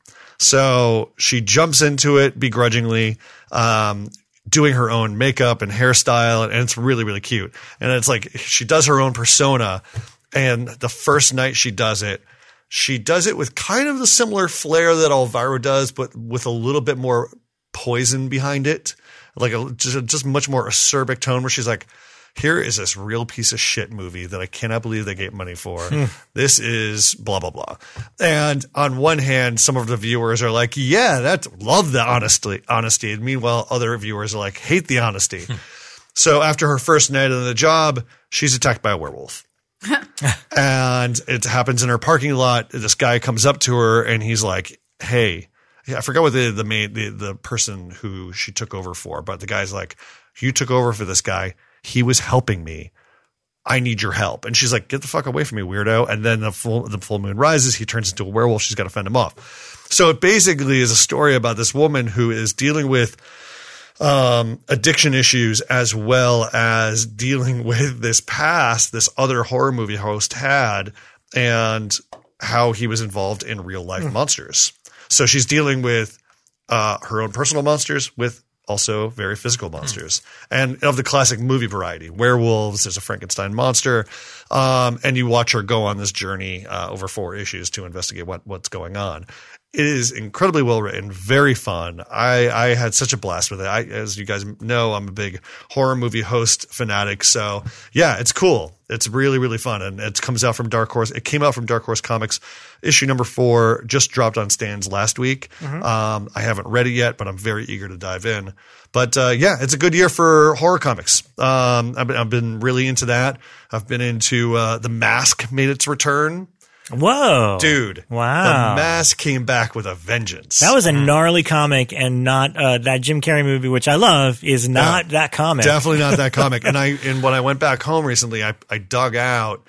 So she jumps into it begrudgingly, um, doing her own makeup and hairstyle, and it's really, really cute. And it's like she does her own persona, and the first night she does it, she does it with kind of the similar flair that Elvira does, but with a little bit more poison behind it, like a just, just much more acerbic tone where she's like, here is this real piece of shit movie that I cannot believe they gave money for. This is blah, blah, blah. And on one hand, some of the viewers are like, yeah, that's love the honesty, honesty. And meanwhile, other viewers are like, hate the honesty. So after her first night on the job, she's attacked by a werewolf. And it happens in her parking lot. This guy comes up to her and he's like, hey, I forgot what the the main the, the person who she took over for, but the guy's like, you took over for this guy. He was helping me. I need your help. And she's like, get the fuck away from me, weirdo. And then the full the full moon rises. He turns into a werewolf. She's got to fend him off. So it basically is a story about this woman who is dealing with um, addiction issues as well as dealing with this past this other horror movie host had and how he was involved in real life mm. monsters. So she's dealing with uh, her own personal monsters with also very physical monsters and of the classic movie variety. Werewolves, there's a Frankenstein monster. Um, and you watch her go on this journey uh, over four issues to investigate what, what's going on. It is incredibly well written, very fun. I, I had such a blast with it. I, as you guys know, I'm a big horror movie host fanatic. So yeah, it's cool. It's really, really fun. And it comes out from Dark Horse. It came out from Dark Horse Comics. Issue number four just dropped on stands last week. Mm-hmm. Um, I haven't read it yet, but I'm very eager to dive in. But uh, yeah, it's a good year for horror comics. Um, I've, been, I've been really into that. I've been into uh, The Mask made its return. Whoa. Dude. Wow. The Mask came back with a vengeance. That was a gnarly comic and not uh, that Jim Carrey movie, which I love, is not yeah, that comic. Definitely not that comic. And I and when I went back home recently, I, I dug out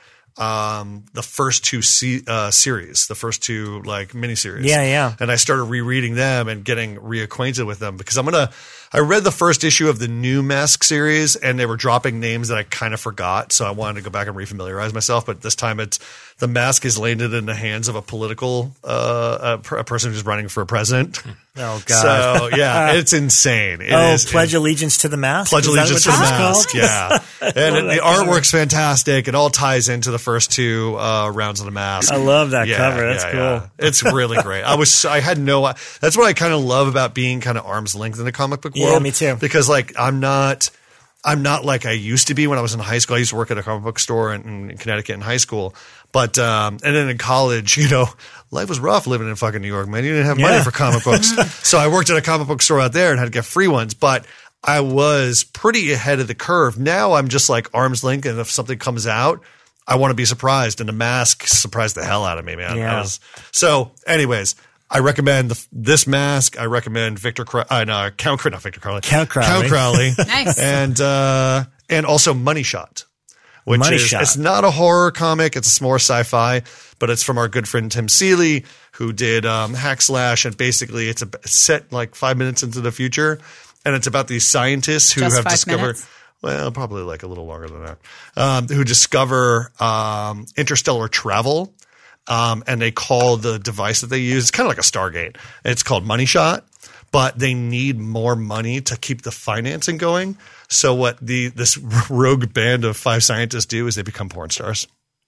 um, the first two se- uh, series, the first two like miniseries. Yeah, yeah. And I started rereading them and getting reacquainted with them because I'm going to – I read the first issue of the new Mask series and they were dropping names that I kind of forgot. So I wanted to go back and refamiliarize myself. But this time it's the Mask is landed in the hands of a political uh, a, a person who's running for president. Oh, God. So, yeah, it's insane. It oh, is, Pledge it, Allegiance to the Mask? Pledge Allegiance to the Mask, yeah. And it, the artwork's fantastic. It all ties into the first two uh, rounds of the Mask. I love that yeah, cover. That's yeah, cool. Yeah. It's really great. I was, I had no, that's what I kind of love about being kind of arm's length in the comic book world. Yeah, me too. Because like I'm not, I'm not like I used to be when I was in high school. I used to work at a comic book store in, in Connecticut in high school. But, um, and then in college, you know, life was rough living in fucking New York, man. You didn't have money yeah. for comic books. So I worked at a comic book store out there and had to get free ones. But I was pretty ahead of the curve. Now I'm just like arm's length. And if something comes out, I want to be surprised. And The Mask surprised the hell out of me, man. Yeah. I was, so anyways, I recommend the, this Mask. I recommend Victor, Crow, uh, no, Count, not Victor Crowley. Count Crowley. Count Crowley. Nice. And, uh, and also Money Shot. Which Money is, Shot. It's not a horror comic. It's more sci-fi, but it's from our good friend Tim Seeley, who did um, Hack Slash. And basically it's a it's set like five minutes into the future. And it's about these scientists who Just have five discovered, minutes? well, probably like a little longer than that, um, who discover um, interstellar travel. Um, and they call the device that they use, it's kind of like a Stargate. It's called Money Shot, but they need more money to keep the financing going. So what the this rogue band of five scientists do is they become porn stars.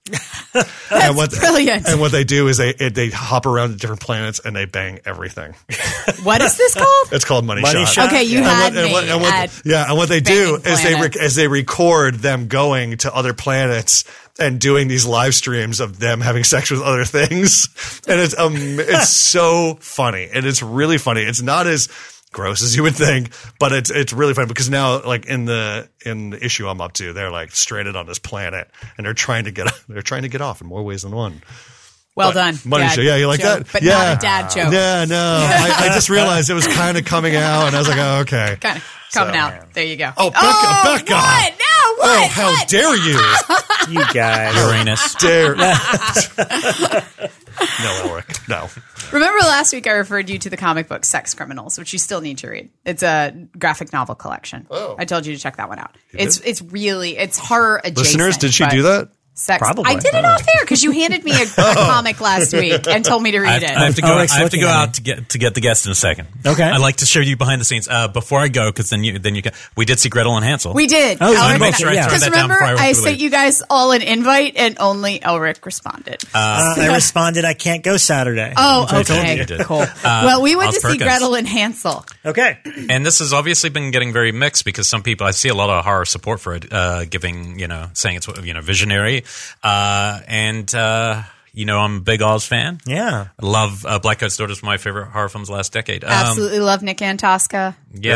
That's and what, brilliant. And what they do is they they hop around to different planets and they bang everything. What is this called? It's called Money, Money Shot. Shot? Okay, you And had what- and me what- and what- at yeah, and what they do banging is they planets. rec- as they record them going to other planets and doing these live streams of them having sex with other things, and it's um it's so funny and it's really funny. It's not as gross as you would think, but it's it's really fun because now like in the in the issue I'm up to, they're like stranded on this planet and they're trying to get they're trying to get off in more ways than one. Well But done. Money Dad Shot. Yeah, you like joke, that? But yeah. not a dad joke. Yeah, no. I, I just realized it was kind of coming out and I was like, oh, okay. Kind of coming So- out. There you go. Oh, Becca, oh, Becca. What? No, what? Oh, how what? dare you? You guys. Uranus. Dare. No, Ulrich. No. Remember last week I referred you to the comic book Sex Criminals, which you still need to read. It's a graphic novel collection. Oh. I told you to check that one out. You It's did? it's really it's horror adjacent. Listeners, did she but do that? Sex. Probably. I did it off there because you handed me a, a comic last week and told me to I read have, it. I have to go. Ulrich's I have to looking go at me. out to get to get the guest in a second. Okay. I'd like to show you behind the scenes uh, before I go because then you then you can. We did see Gretel and Hansel. We did. Oh, so Elric you make and- sure I throw Because that down remember, before I I leave. sent you guys all an invite and only Elric responded. Uh, I responded, I can't go Saturday. oh, I told you okay. you did. Cool. Uh, well, we went Oz to see Perkins. Gretel and Hansel. Okay. And this has obviously been getting very mixed because some people I see a lot of horror support for it, uh, giving you know saying it's you know visionary, uh, and uh, you know I'm a big Oz fan. Yeah. I love uh, Black Coat's Daughter is one of my favorite horror films of the last decade. Um, Absolutely love Nick Antosca. Yeah. Yep.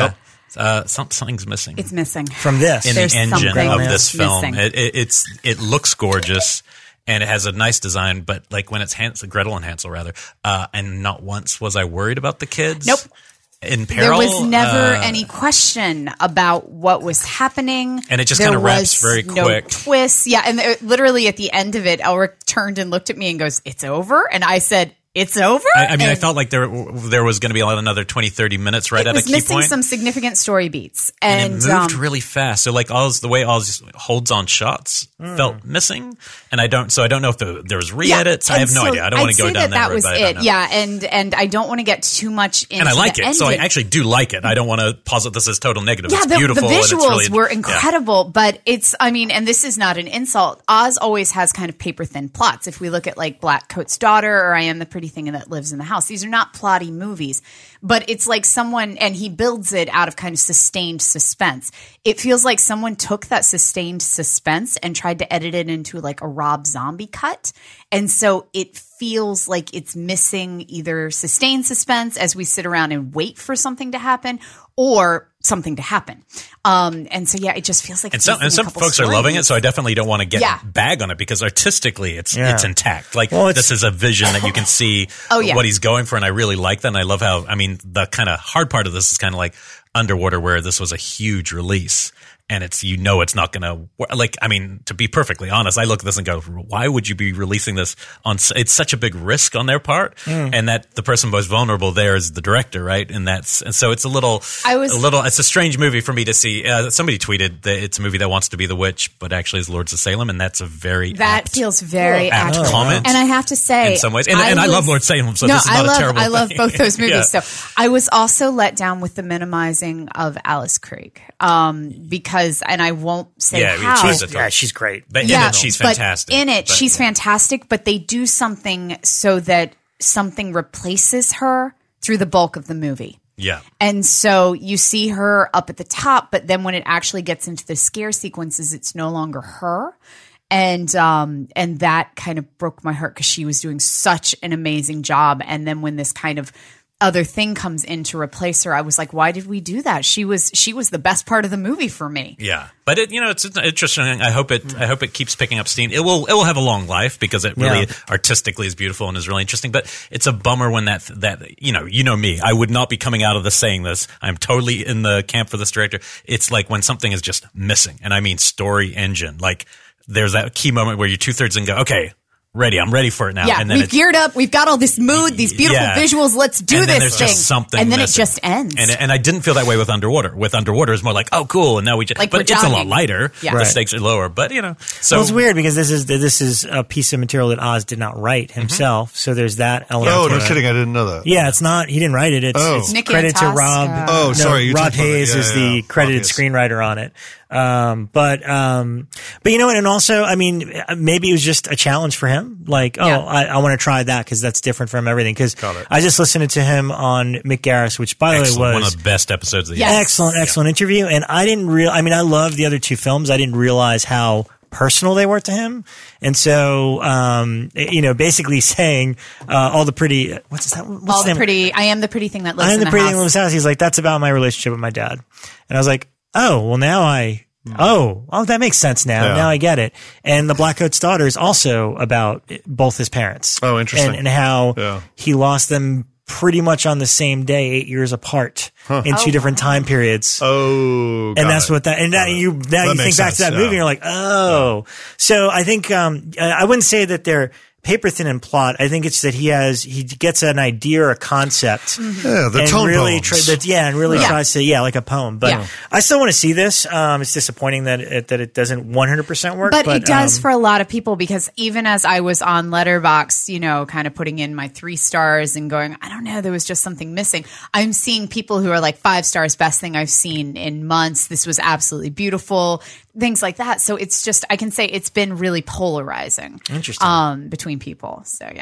Uh, some, something's missing. It's missing. From this. in There's the engine something of this film. missing. It, it, it's it looks gorgeous and it has a nice design, but like when it's Hansel, Gretel and Hansel rather, uh, and not once was I worried about the kids. Nope. In There peril, was never uh, any question about what was happening. And it just There kinda wraps was very no quick. twists. Yeah, and there, literally at the end of it, Elric turned and looked at me and goes, "It's over." And I said, "It's over." I, I mean, I And felt like there there was going to be another twenty, thirty minutes right it at was a key missing point. some significant story beats, and and, it moved um, really fast. So like Oz, the way Oz holds on shots felt missing, and I don't. So I don't know if the, there was re-edits. I and have no so idea. I don't I'd want to go say down that. That road, was but I don't it. know. Yeah, and and I don't want to get too much into And I like the it, so I ending. actually do like it. I don't want to posit this as total negative. Yeah, it's the, beautiful. the and it's visuals really, were yeah. incredible, but it's, I mean, and this is not an insult. Oz always has kind of paper thin plots. If we look at like Black Coat's Daughter or I Am the Pretty Thing That Lives in the House, these are not plotty movies, but it's like someone, and he builds it out of kind of sustained suspense. It feels like someone took that sustained suspense and tried to edit it into like a Rob Zombie cut. And so it feels like it's missing either sustained suspense as we sit around and wait for something to happen or something to happen. Um, and so, yeah, it just feels like And it's some, and missing a some couple folks are story loving it, beats. so I definitely don't want to get Yeah. bag on it because artistically it's Yeah. it's intact. Like Well, it's- this is a vision that you can see Oh, yeah. what he's going for, and I really like that. And I love how, I mean, the kind of hard part of this is kind of like Underwater, where this was a huge release. And it's, you know, it's not going to, like, I mean, to be perfectly honest, I look at this and go, why would you be releasing this on, it's such a big risk on their part. Mm. And that the person most vulnerable there is the director, right? And that's, and so it's a little, I was- a little, it's a strange movie for me to see. Uh, somebody tweeted that it's a movie that wants to be the witch, but actually is Lords of Salem. And that's a very, That apt, feels very apt accurate. comment. And I have to say, in some ways. And and I was- love Lord Salem, so no, this is I not love, a terrible I love thing. both those movies. Yeah. So I was also let down with the minimizing of Alice Krige, um, because, and I won't say Yeah, we how. tried She's, to talk- yeah, she's great. But in Yeah, it, she's but fantastic. in it, But, she's yeah. fantastic, but they do something so that something replaces her through the bulk of the movie. Yeah. And so you see her up at the top, but then when it actually gets into the scare sequences, it's no longer her. And um and that kind of broke my heart because she was doing such an amazing job. And then when this kind of other thing comes in to replace her, I was like, why did we do that? She was she was the best part of the movie for me. Yeah, but it, you know, it's interesting. I hope it. I hope it keeps picking up steam. It will. It will have a long life because it really Yeah. artistically is beautiful and is really interesting. But it's a bummer when that that you know you know me. I would not be coming out of this saying this. I'm totally in the camp for this director. It's like when something is just missing, and I mean story engine. Like there's that key moment where you're two thirds and go, okay. Ready, I'm ready for it now. Yeah, and then we've it's, geared up. We've got all this mood, these beautiful Yeah. visuals. Let's do and then this there's thing. just something and then missing. it just ends. And, and I didn't feel that way with Underwater. With Underwater, it's more like, oh, cool, and now we just. Like but we're it's a lot jogging. lighter. Yeah. The Right. stakes are lower. But you know, so Well, it's weird because this is this is a piece of material that Oz did not write himself. So there's that element. Oh, to no it. kidding. I didn't know that. Yeah, it's not. He didn't write it. It's, Oh. it's Nick credit to Antosca. Rob. Oh, no, sorry, you Rob talked about that. Hayes Yeah, is yeah, the yeah. credited Rob Hayes. screenwriter on it. Um, but um, but you know what? And also, I mean, maybe it was just a challenge for him. Like, oh, Yeah. I, I want to try that because that's different from everything. Because Got it. I just listened to him on Mick Garris, which by the way excellent, was one of the best episodes of the Yes. year. excellent, excellent interview. And I didn't real. I mean, I love the other two films. I didn't realize how personal they were to him. And so, um, you know, basically saying uh, all the pretty. What's that? What's all the the name? pretty. I am the pretty thing that lives I am in the the, pretty house. thing that lives in the house. He's like, that's about my relationship with my dad. And I was like, oh, well, now I. Oh, oh, that makes sense now. Yeah. Now I get it. And the Black Coat's Daughter is also about both his parents. Oh, interesting. And, and how Yeah. he lost them pretty much on the same day, eight years apart, in two different time periods. Oh, got and that's it. what that, and now Got it. you, now That you think makes back to sense, that yeah. movie and you're like, oh. So I think, um, I I wouldn't say that they're paper thin in plot. I think it's that he has, he gets an idea or a concept. Yeah, the and tone really poems. try, that, yeah, and really Yeah. tries to, yeah, like a poem. But Yeah. I still want to see this. Um, it's disappointing that it, that it doesn't one hundred percent work. But, it does um, for a lot of people because even as I was on Letterboxd, you know, kind of putting in my three stars and going, I don't know, there was just something missing. I'm seeing people who are like five stars, best thing I've seen in months. This was absolutely beautiful, things like that. So it's just, I can say it's been really polarizing. Interesting. Um, between people. So yeah.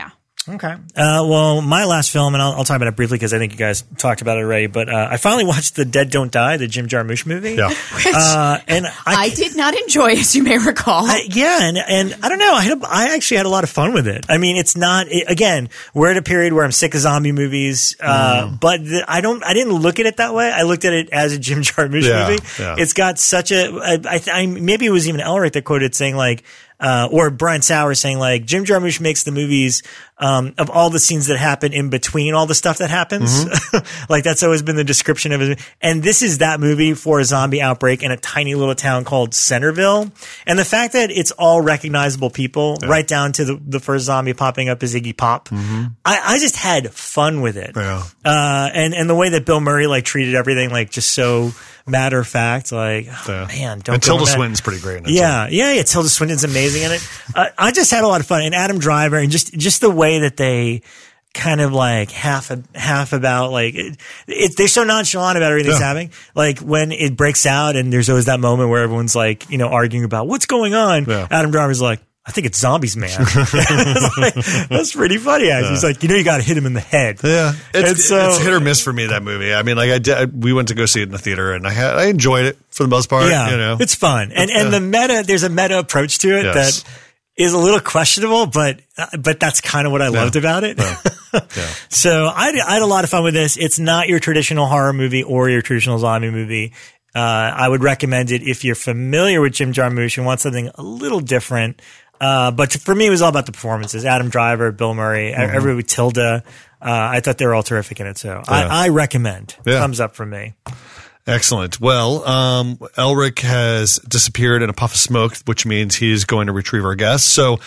Okay. Uh, well, my last film, and I'll, I'll talk about it briefly because I think you guys talked about it already, but uh, I finally watched The Dead Don't Die, the Jim Jarmusch movie. Yeah. Which Uh, and I, I did not enjoy, as you may recall. I, yeah, and and I don't know. I had a, I actually had a lot of fun with it. I mean, it's not it, again. We're at a period where I'm sick of zombie movies, uh, mm. but the, I don't. I didn't look at it that way. I looked at it as a Jim Jarmusch yeah, movie. Yeah. It's got such a. I, I, I maybe it was even Elric that quoted saying like. Uh, or Brian Sauer saying like Jim Jarmusch makes the movies um, of all the scenes that happen in between all the stuff that happens. Mm-hmm. Like that's always been the description of it. And this is that movie for a zombie outbreak in a tiny little town called Centerville. And the fact that it's all recognizable people, yeah. right down to the, the first zombie popping up as Iggy Pop. Mm-hmm. I, I just had fun with it. Yeah. Uh, and, and the way that Bill Murray like treated everything like just so matter of fact, like, oh, yeah. man, don't and go Tilda on Swinton's pretty great in it. Yeah, too. yeah, yeah. Tilda Swinton's amazing in it. Uh, I just had a lot of fun. And Adam Driver, and just just the way that they kind of like half half about like it, it, they're so nonchalant about everything that's yeah. happening. Like when it breaks out, and there's always that moment where everyone's like, you know, arguing about what's going on. Yeah. Adam Driver's like, I think it's zombies, man. like, that's pretty funny. Actually, yeah. He's like, you know, you got to hit him in the head. Yeah, it's, so, it's hit or miss for me, that movie. I mean, like I did, we went to go see it in the theater, and I had I enjoyed it for the most part. Yeah, you know, it's fun, and and the meta. There's a meta approach to it yes. that is a little questionable, but but that's kind of what I yeah. loved about it. Yeah. Yeah. So I, I had a lot of fun with this. It's not your traditional horror movie or your traditional zombie movie. Uh, I would recommend it if you're familiar with Jim Jarmusch and want something a little different. Uh, but for me, it was all about the performances. Adam Driver, Bill Murray, mm-hmm. everybody, Tilda. Uh, I thought they were all terrific in it. So yeah. I, I recommend. Yeah. Thumbs up from me. Excellent. Well, um, Elric has disappeared in a puff of smoke, which means he's going to retrieve our guests. So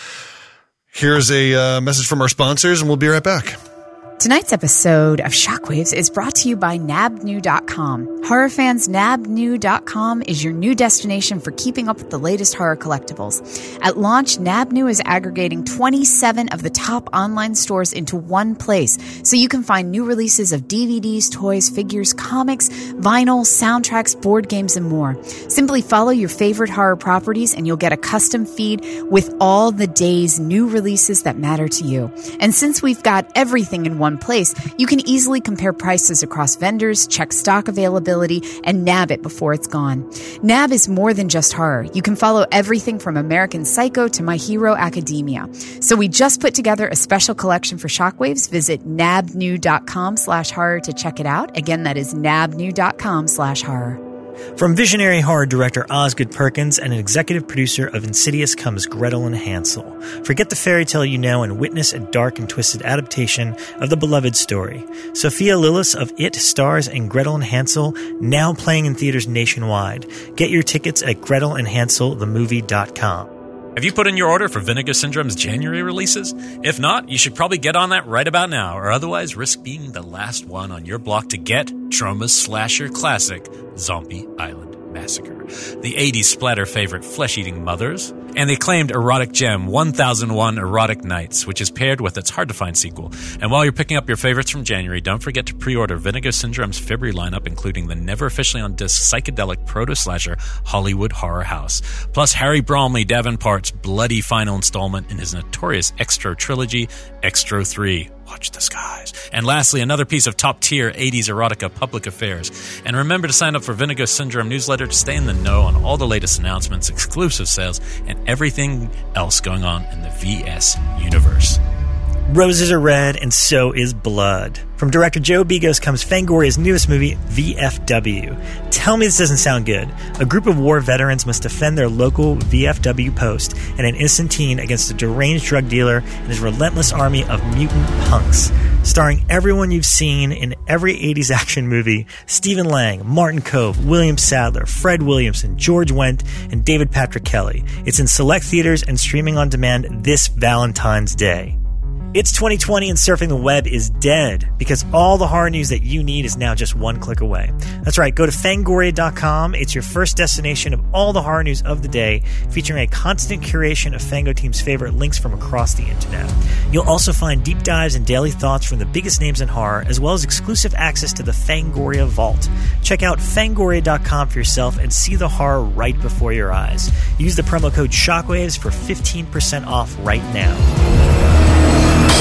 here's a uh, message from our sponsors, and we'll be right back. Tonight's episode of Shockwaves is brought to you by nab new dot com. Horror fans, nab new dot com is your new destination for keeping up with the latest horror collectibles. At launch, Nabnew is aggregating twenty-seven of the top online stores into one place, so you can find new releases of D V Ds, toys, figures, comics, vinyl, soundtracks, board games, and more. Simply follow your favorite horror properties and you'll get a custom feed with all the day's new releases that matter to you. And since we've got everything in one place, you can easily compare prices across vendors, check stock availability, and nab it before it's gone. Nab is more than just horror. You can follow everything from American Psycho to My Hero Academia. So we just put together a special collection for Shockwaves. Visit nabnew dot com slash horror to check it out. Again, that is nabnew dot com slash horror. From visionary horror director Osgood Perkins and an executive producer of Insidious comes Gretel and Hansel. Forget the fairy tale you know and witness a dark and twisted adaptation of the beloved story. Sophia Lillis of It stars in Gretel and Hansel, now playing in theaters nationwide. Get your tickets at gretel and hansel the movie dot com. Have you put in your order for Vinegar Syndrome's January releases? If not, you should probably get on that right about now, or otherwise risk being the last one on your block to get Troma's slasher classic, Zombie Island Massacre, the eighties splatter favorite Flesh-Eating Mothers, and the acclaimed erotic gem one thousand one Erotic Nights, which is paired with its hard-to-find sequel. And while you're picking up your favorites from January, don't forget to pre-order Vinegar Syndrome's February lineup, including the never-officially-on-disc psychedelic proto-slasher Hollywood Horror House, plus Harry Bromley Davenport's bloody final installment in his notorious Extro trilogy, Extro three. Watch the skies. And lastly, another piece of top-tier eighties erotica public affairs. And remember to sign up for Vinegar Syndrome newsletter to stay in the know on all the latest announcements, exclusive sales, and everything else going on in the V S universe. Roses are red, and so is blood. From director Joe Begos comes Fangoria's newest movie, V F W. Tell me this doesn't sound good. A group of war veterans must defend their local V F W post and an innocent teen against a deranged drug dealer and his relentless army of mutant punks. Starring everyone you've seen in every eighties action movie, Stephen Lang, Martin Kove, William Sadler, Fred Williamson, George Wendt, and David Patrick Kelly. It's in select theaters and streaming on demand this Valentine's Day. It's twenty twenty and surfing the web is dead because all the horror news that you need is now just one click away. That's right, go to fangoria dot com. It's your first destination of all the horror news of the day, featuring a constant curation of Fango Team's favorite links from across the internet. You'll also find deep dives and daily thoughts from the biggest names in horror, as well as exclusive access to the Fangoria Vault. Check out fangoria dot com for yourself and see the horror right before your eyes. Use the promo code SHOCKWAVES for fifteen percent off right now.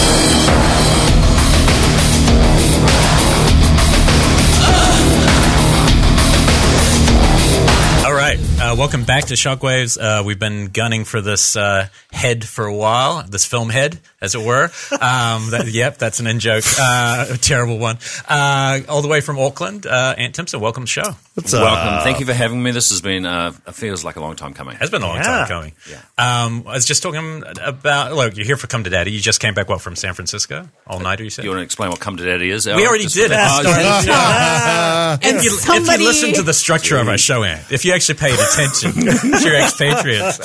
All right, uh, welcome back to Shockwaves. Uh, we've been gunning for this uh, head for a while, this film head, as it were. Um, that, yep, that's an in-joke. Uh, a terrible one. Uh, all the way from Auckland, uh, Ant Timpson, welcome to the show. What's Welcome. Thank you for having me. This has been, uh, it feels like a long time coming. It has been a long Yeah. time coming. Yeah. Um, I was just talking about, look, you're here for Come to Daddy. You just came back, what, from San Francisco? All-nighter, you said? You want to explain what Come to Daddy is? We already Just- did. Oh, That's yeah. And If you, somebody, if you listen to the structure of our show, Ant, if you actually paid attention to your expatriates.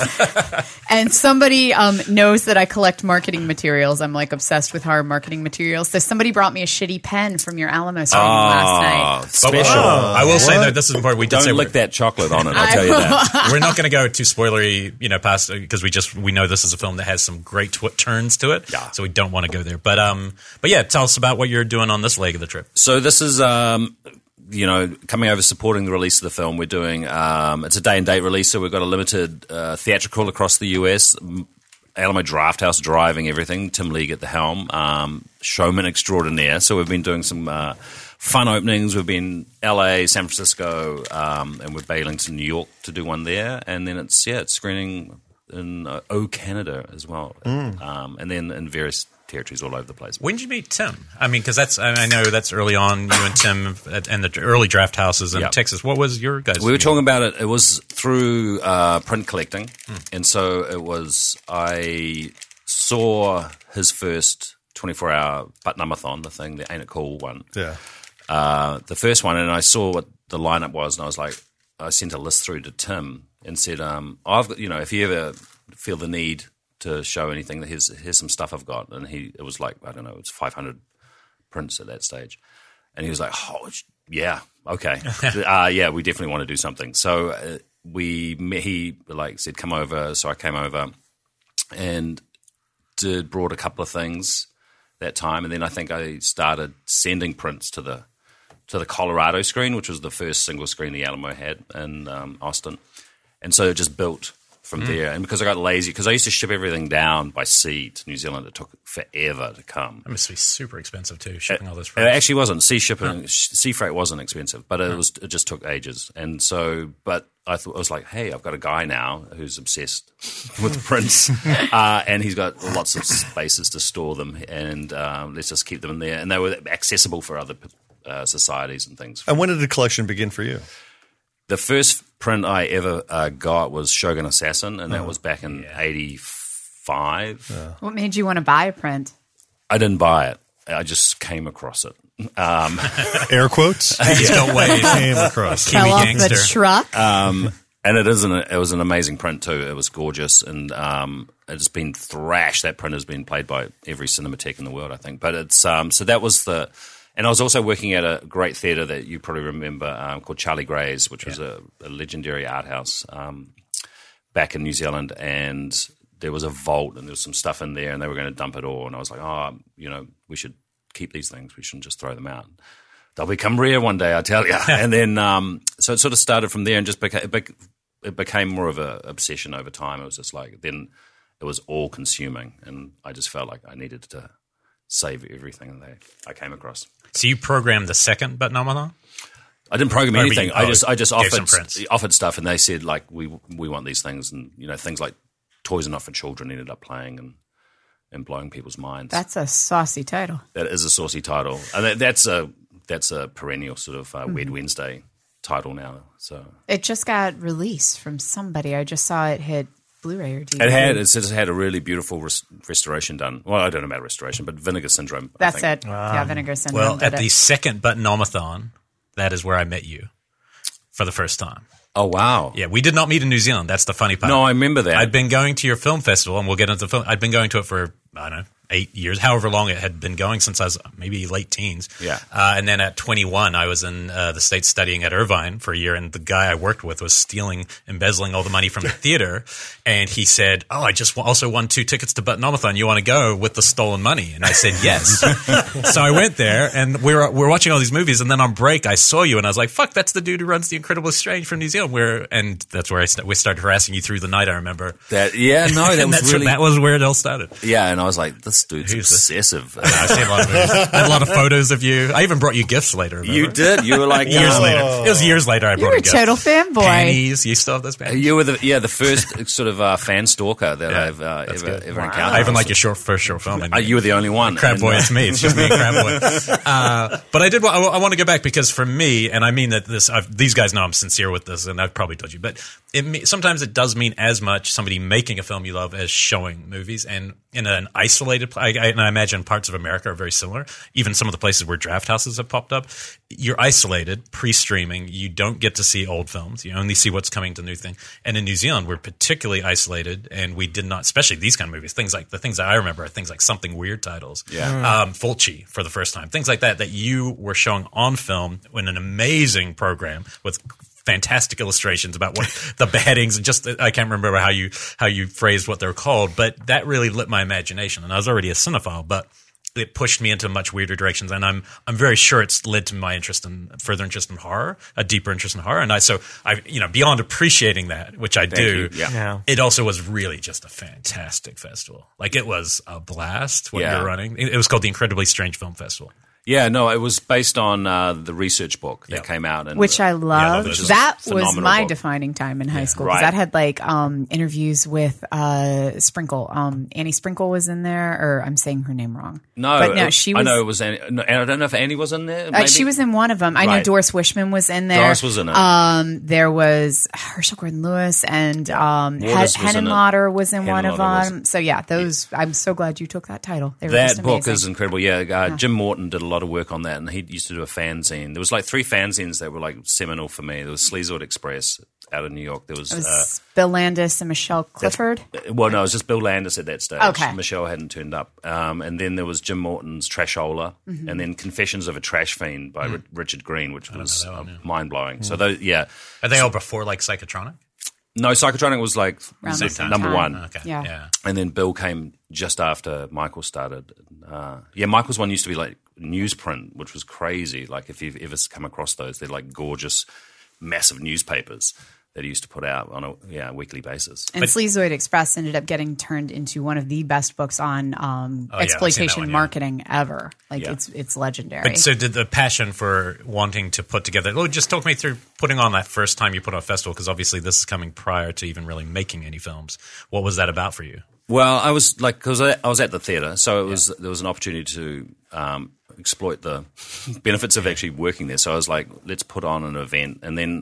and somebody um, knows that I collect marketing materials. I'm like obsessed with horror marketing materials. So somebody brought me a shitty pen from your Alamo screening last night. Oh, But, special. uh, I will say, though, this is important. We did say Don't we're, lick that chocolate on it, I'll tell you that. we're not going to go too spoilery, you know, past, because we just, we know this is a film that has some great tw- turns to it. Yeah. So we don't want to go there. But, um, but yeah, tell us about what you're doing on this leg of the trip. So this is, um, you know, coming over supporting the release of the film. We're doing, um, it's a day and date release, so we've got a limited uh, theatrical across the U S. Alamo Drafthouse driving everything. Tim League at the helm. Um, showman extraordinaire. So we've been doing some uh, fun openings. We've been L A, San Francisco, um, and we're bailing to New York to do one there. And then it's, yeah, it's screening in uh, O Canada as well. Mm. Um, and then in various territories all over the place. When did you meet Tim? I mean, because that's, I know that's early on, you and Tim at, and the early draft houses in Yep. Texas. What was your guys' We were meeting? talking about it. It was through uh, print collecting, Mm. and so it was. I saw his first twenty-four hour Butnumathon, the thing, the Ain't It Cool one, Yeah. uh, the first one, and I saw what the lineup was, and I was like, I sent a list through to Tim and said, um, I've got, you know, if you ever feel the need to show anything, here's here's some stuff I've got, and he it was like I don't know, it was five hundred prints at that stage, and he was like, oh yeah, okay, uh, yeah, we definitely want to do something. So uh, we met, he like said come over, so I came over and did brought a couple of things that time, and then I think I started sending prints to the to the Colorado screen, which was the first single screen the Alamo had in um, Austin, and so it just built from mm. there. And because I got lazy, because I used to ship everything down by sea to New Zealand, it took forever to come. That must be super expensive too, shipping it, all this. It actually wasn't. Sea shipping, huh. sea freight wasn't expensive, but it huh. was. It just took ages. And so, but I thought I was like, hey, I've got a guy now who's obsessed with prints, uh, and he's got lots of spaces to store them, and um, let's just keep them in there. And they were accessible for other uh, societies and things. And when did the collection begin for you? The first print I ever uh, got was Shogun Assassin, and that oh, was back in yeah. eighty-five. Yeah. What made you want to buy a print? I didn't buy it. I just came across it. Um, Air quotes? He's got ways. Came across. Fell Kiwi off gangster. the truck? um, and it is an, it was an amazing print too. It was gorgeous, and um, it's been thrashed. That print has been played by every cinematheque in the world, I think. But it's um, so that was the... And I was also working at a great theatre that you probably remember um, called Charlie Gray's, which yeah. was a, a legendary art house um, back in New Zealand. And there was a vault and there was some stuff in there and they were going to dump it all. And I was like, oh, you know, we should keep these things. We shouldn't just throw them out. They'll become rare one day, I tell you. And then um, so it sort of started from there and just became, it, bec- it became more of an obsession over time. It was just like then it was all consuming. And I just felt like I needed to save everything that I came across. So you programmed the second Butnumathon? I didn't program Or anything. you- I oh, just I just gave some offered prints. offered stuff, and they said like we we want these things, and you know things like Toys Are Not for Children ended up playing and and blowing people's minds. That's a saucy title. That is a saucy title, and that, that's a that's a perennial sort of uh, Mm-hmm. Weird Wednesday title now. So It just got released from somebody. I just saw it hit Blu-ray or D V D. it had it's, it's had a really beautiful res- restoration done. Well, I don't know about restoration, but Vinegar Syndrome. I That's think. it. Yeah, Vinegar Syndrome. Well, did at it. the second Butnumathon, that is where I met you for the first time. Oh wow! Yeah, we did not meet in New Zealand. That's the funny part. No, I remember that. I'd been going to your film festival, and we'll get into the film. I'd been going to it for, I don't know, eight years, however long it had been going since I was maybe late teens. Yeah. Uh, and then at twenty-one, I was in uh, the States studying at Irvine for a year, and the guy I worked with was stealing, embezzling all the money from the theater. And he said, oh, I just also won two tickets to Butnumathon. You want to go with the stolen money? And I said, yes. So I went there, and we were, we were watching all these movies, and then on break, I saw you, and I was like, fuck, that's the dude who runs The Incredible Strange from New Zealand. Where, and that's where I st- we started harassing you through the night, I remember. that. Yeah, no, that And was that's really that was where it all started. yeah, and I was like, this dude's Who's this? obsessive. I've seen a lot of movies. I had a lot of photos of you. I even brought you gifts later. Remember? You did. You were like Years um, later. It was years later. I brought You're a a gift. total fanboy. Panties. You still have those panties? You were the yeah the first sort of uh, fan stalker that Yeah, I've uh, that's ever good. ever Wow. encountered. I even like your short first short film. And Uh, you were the only one. Crab And, Boy, uh, it's me. It's just me and Crab Boy. Uh, but I did. wa- I, wa- I want to go back because for me, and I mean that this. I've, these guys know I'm sincere with this, and I've probably told you. But it me- sometimes it does mean as much somebody making a film you love as showing movies. And in an isolated, pl- I, I, and I imagine parts of America are very similar. Even some of the places where draft houses have popped up, you're isolated, pre-streaming. You don't get to see old films. You only see what's coming to new thing. And in New Zealand, we're particularly isolated, and we did not, especially these kind of movies. Things like the things that I remember are things like Something Weird titles. Yeah. Um, Fulci for the first time, things like that that you were showing on film in an amazing program with fantastic illustrations about what the beheadings and just I can't remember how you how you phrased what they're called, but that really lit my imagination. And I was already a cinephile, but it pushed me into much weirder directions, and I'm I'm very sure it's led to my interest in further interest in horror, a deeper interest in horror. And I so I you know beyond appreciating that, which I do, you. Yeah. Yeah. it also was really just a fantastic festival. Like it was a blast when Yeah. you're running. It, it was called the Incredibly Strange Film Festival. Yeah, no, it was based on uh, the research book that Yep. came out, and Which I love love. this. That It's a was phenomenal my book. defining time in high school because Right. that had like um, interviews with uh, Sprinkle. Um, Annie Sprinkle was in there, or I'm saying her name wrong. no, but no, it- she I was. know it was. Annie, no, and I don't know if Annie was in there. Uh, maybe? she was in one of them. I know Right. Doris Wishman was in there. Doris was in it. Um, there was Herschel Gordon Lewis and um, Waters was in it. Henenlotter was in one of Henenlotter was- them. So yeah, those. I'm so glad you took that title. They were That just book amazing. is incredible. Yeah, uh, Jim Morton did a lot of work on that, and he used to do a fanzine. There was like three fanzines that were like seminal for me. There was Sleazoid Express out of New York. There was, It was uh, Bill Landis and Michelle Clifford. well, no, it was just Bill Landis at that stage. Okay. Michelle hadn't turned up, um, and then there was Jim Morton's Trashola, Mm-hmm. and then Confessions of a Trash Fiend by Ri- Richard Green, which was know that uh, one, yeah. mind blowing. So those, yeah, Are they all before like Psychotronic? no, Psychotronic was like Around the same number time. one. Okay. Yeah. yeah. And then Bill came just after Michael started. Uh, yeah, Michael's one used to be like newsprint, which was crazy. Like if you've ever come across those, they're like gorgeous, massive newspapers that he used to put out on a yeah weekly basis. And Sleazoid Express ended up getting turned into one of the best books on um, Oh, yeah, I've seen that exploitation one, yeah. marketing ever. Like Yeah. it's it's legendary. But so did the passion for wanting to put together, oh, just talk me through putting on that first time you put on a festival, because obviously this is coming prior to even really making any films. What was that about for you? Well, I was like, because I, I was at the theatre, so it was there was an opportunity to um, exploit the benefits of actually working there. So I was like, let's put on an event, and then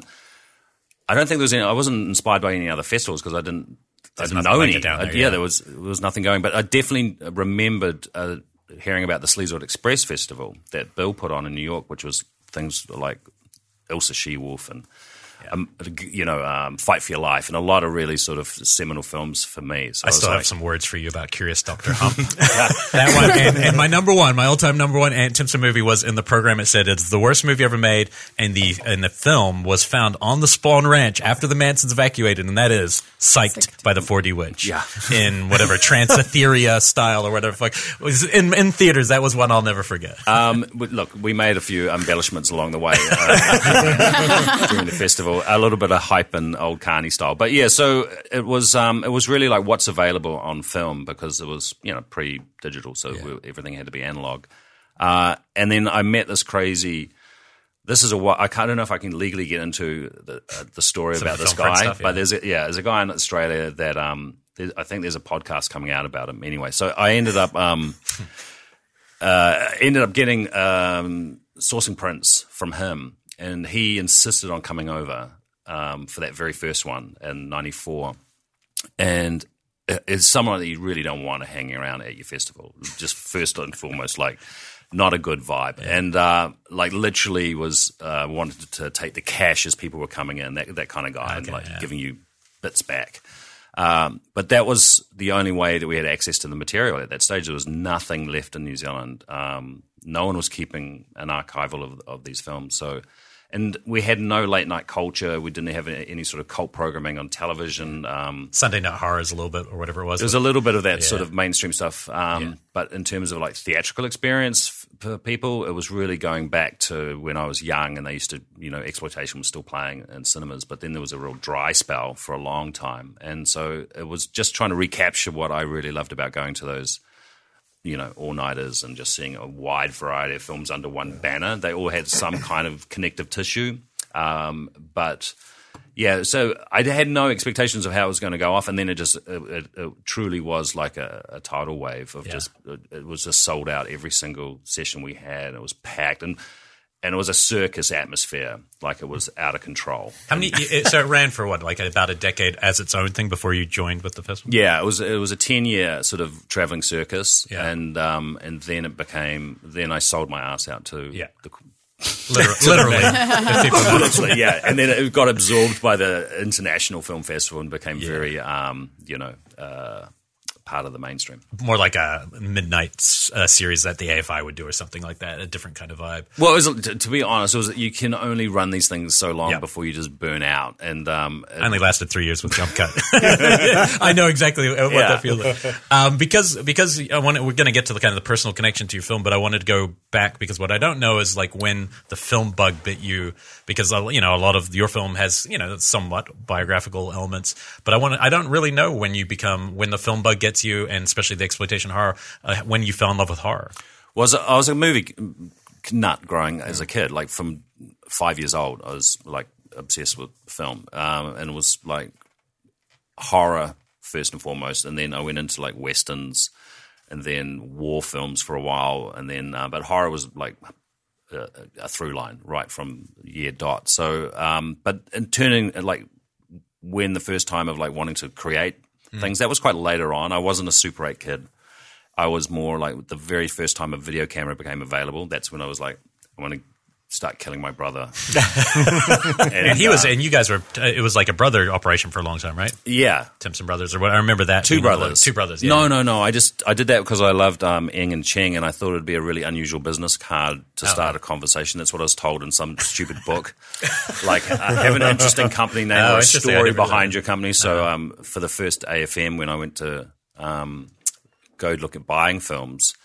I don't think there was any. I wasn't inspired by any other festivals because I didn't. There's I didn't nothing know like any. it down there, I- yeah. yeah, there was there was nothing going, but I definitely remembered uh, hearing about the Sleazoid Express Festival that Bill put on in New York, which was things like Elsa She-Wolf and. Um, you know, um, Fight for Your Life, and a lot of really sort of seminal films for me. So I was still like, have some words for you about Curious Doctor Hump. That one, and, and my number one, my all-time number one Ant Timpson movie was in the program. It said it's the worst movie ever made, and the and the film was found on the Spawn Ranch after the Mansons evacuated, and that is Psyched, Psyched. by the four D Witch. Yeah. In whatever Transetheria style or whatever. Like in in theaters, that was one I'll never forget. Um, but look, we made a few embellishments along the way uh, during the festival. A little bit of hype and old Carney style, but yeah. So it was um, it was really like what's available on film because it was you know pre-digital, so we, everything had to be analog. Uh, and then I met this crazy. This is a I can't I don't know if I can legally get into the uh, the story Some about this film print guy, stuff, yeah. but there's a, yeah there's a guy in Australia that um there, I think there's a podcast coming out about him anyway. So I ended up um. Uh, ended up getting um, sourcing prints from him, and he insisted on coming over um, for that very first one in ninety-four. And it- it's someone that you really don't want to hang around at your festival. Just first and foremost, like not a good vibe, and uh, like literally was uh, wanted to take the cash as people were coming in. That that kind of guy, and Okay, like yeah. giving you bits back. Um, but that was the only way that we had access to the material at that stage. There was nothing left in New Zealand. Um, no one was keeping an archival of, of these films. So, and we had no late night culture. We didn't have any, any sort of cult programming on television. Um, Sunday Night Horrors a little bit or whatever it was. there was a little bit of that Yeah. sort of mainstream stuff. Um, Yeah. But in terms of like theatrical experience f- for people, it was really going back to when I was young and they used to, you know, exploitation was still playing in cinemas. But then there was a real dry spell for a long time. And so it was just trying to recapture what I really loved about going to those you know, all-nighters and just seeing a wide variety of films under one banner. They all had some kind of connective tissue. Um, but, yeah, so I had no expectations of how it was going to go off, and then it just it, it, it truly was like a, a tidal wave of Yeah. just – it, it was just sold out every single session we had. It was packed, and and it was a circus atmosphere, like it was out of control. How many? it- So it ran for what, like about a decade as its own thing before you joined with the festival? Yeah, it was it was a ten year sort of traveling circus, Yeah. and um and then it became then I sold my ass out to Yeah. the, Literally, literally. If people know. literally, yeah, and then it got absorbed by the International Film Festival and became very um you know uh, part of the mainstream. More like a midnight uh, series that the A F I would do or something like that, a different kind of vibe. Well, it was, to, to be honest, it was you can only run these things so long Yeah. before you just burn out, and um I only lasted three years with Jump Cut. I know exactly what Yeah. that feels like. Um, because because I want we're going to get to the kind of the personal connection to your film, but I wanted to go back because what I don't know is like when the film bug bit you. Because uh, you know a lot of your film has you know somewhat biographical elements, but I want I don't really know when you become when the film bug gets you, and especially the exploitation horror, uh, when you fell in love with horror. was I was a movie nut growing as a kid, like from five years old. I was like obsessed with film, um, and it was like horror first and foremost, and then I went into like westerns, and then war films for a while, and then uh, but horror was like a, a through line right from year dot. So, um, but in turning like when the first time of like wanting to create things, that was quite later on. I wasn't a Super eight kid. I was more like the very first time a video camera became available. That's when I was like, I want to start killing my brother. and, And he was, uh, and you guys were. Uh, it was like a brother operation for a long time, right? yeah, Timpson Brothers or what? I remember that. two being the- brothers. Two brothers. Yeah. No, no, no. I just I did that because I loved um, Eng and Cheng, and I thought it'd be a really unusual business card to start a conversation. That's what I was told in some stupid book. Like uh, have an interesting company name Oh, or a interesting. I story never knew behind that. your company. So um, for the first A F M, when I went to um, go look at buying films.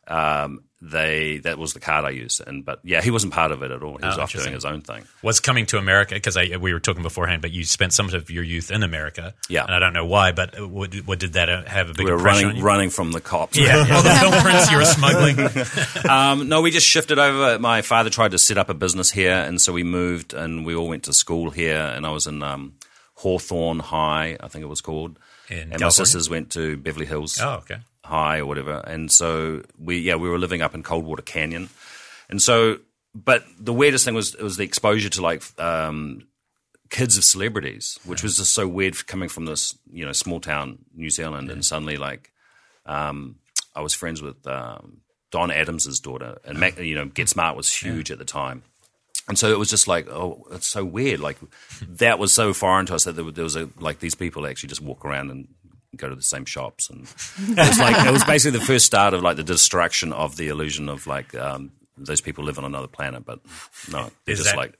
Um, they that was the card I used, and but yeah, he wasn't part of it at all. He was Oh, off doing interesting. his own thing. Was coming to America because we were talking beforehand, but you spent some of your youth in America. Yeah. and I don't know why, but what, what did that uh, have a big We were impression on running you? running from the cops. Yeah, all the film prints you were smuggling. um, no, we just shifted over. My father tried to set up a business here, and so we moved, and we all went to school here. And I was in um, Hawthorne High, I think it was called, In and my California? sisters went to Beverly Hills. Oh, okay. High or whatever, and so we yeah we were living up in Coldwater Canyon, and so but the weirdest thing was it was the exposure to like um, kids of celebrities, which was just so weird coming from this you know small town New Zealand, yeah. and suddenly like um, I was friends with um, Don Adams's daughter, and Mac, you know Get Smart was huge yeah. at the time. And so it was just like, oh, it's so weird. Like that was so foreign to us that there, there was a, like these people actually just walk around and go to the same shops, and it was like it was basically the first start of like the destruction of the illusion of like um, those people live on another planet. But no, they're Is just that- like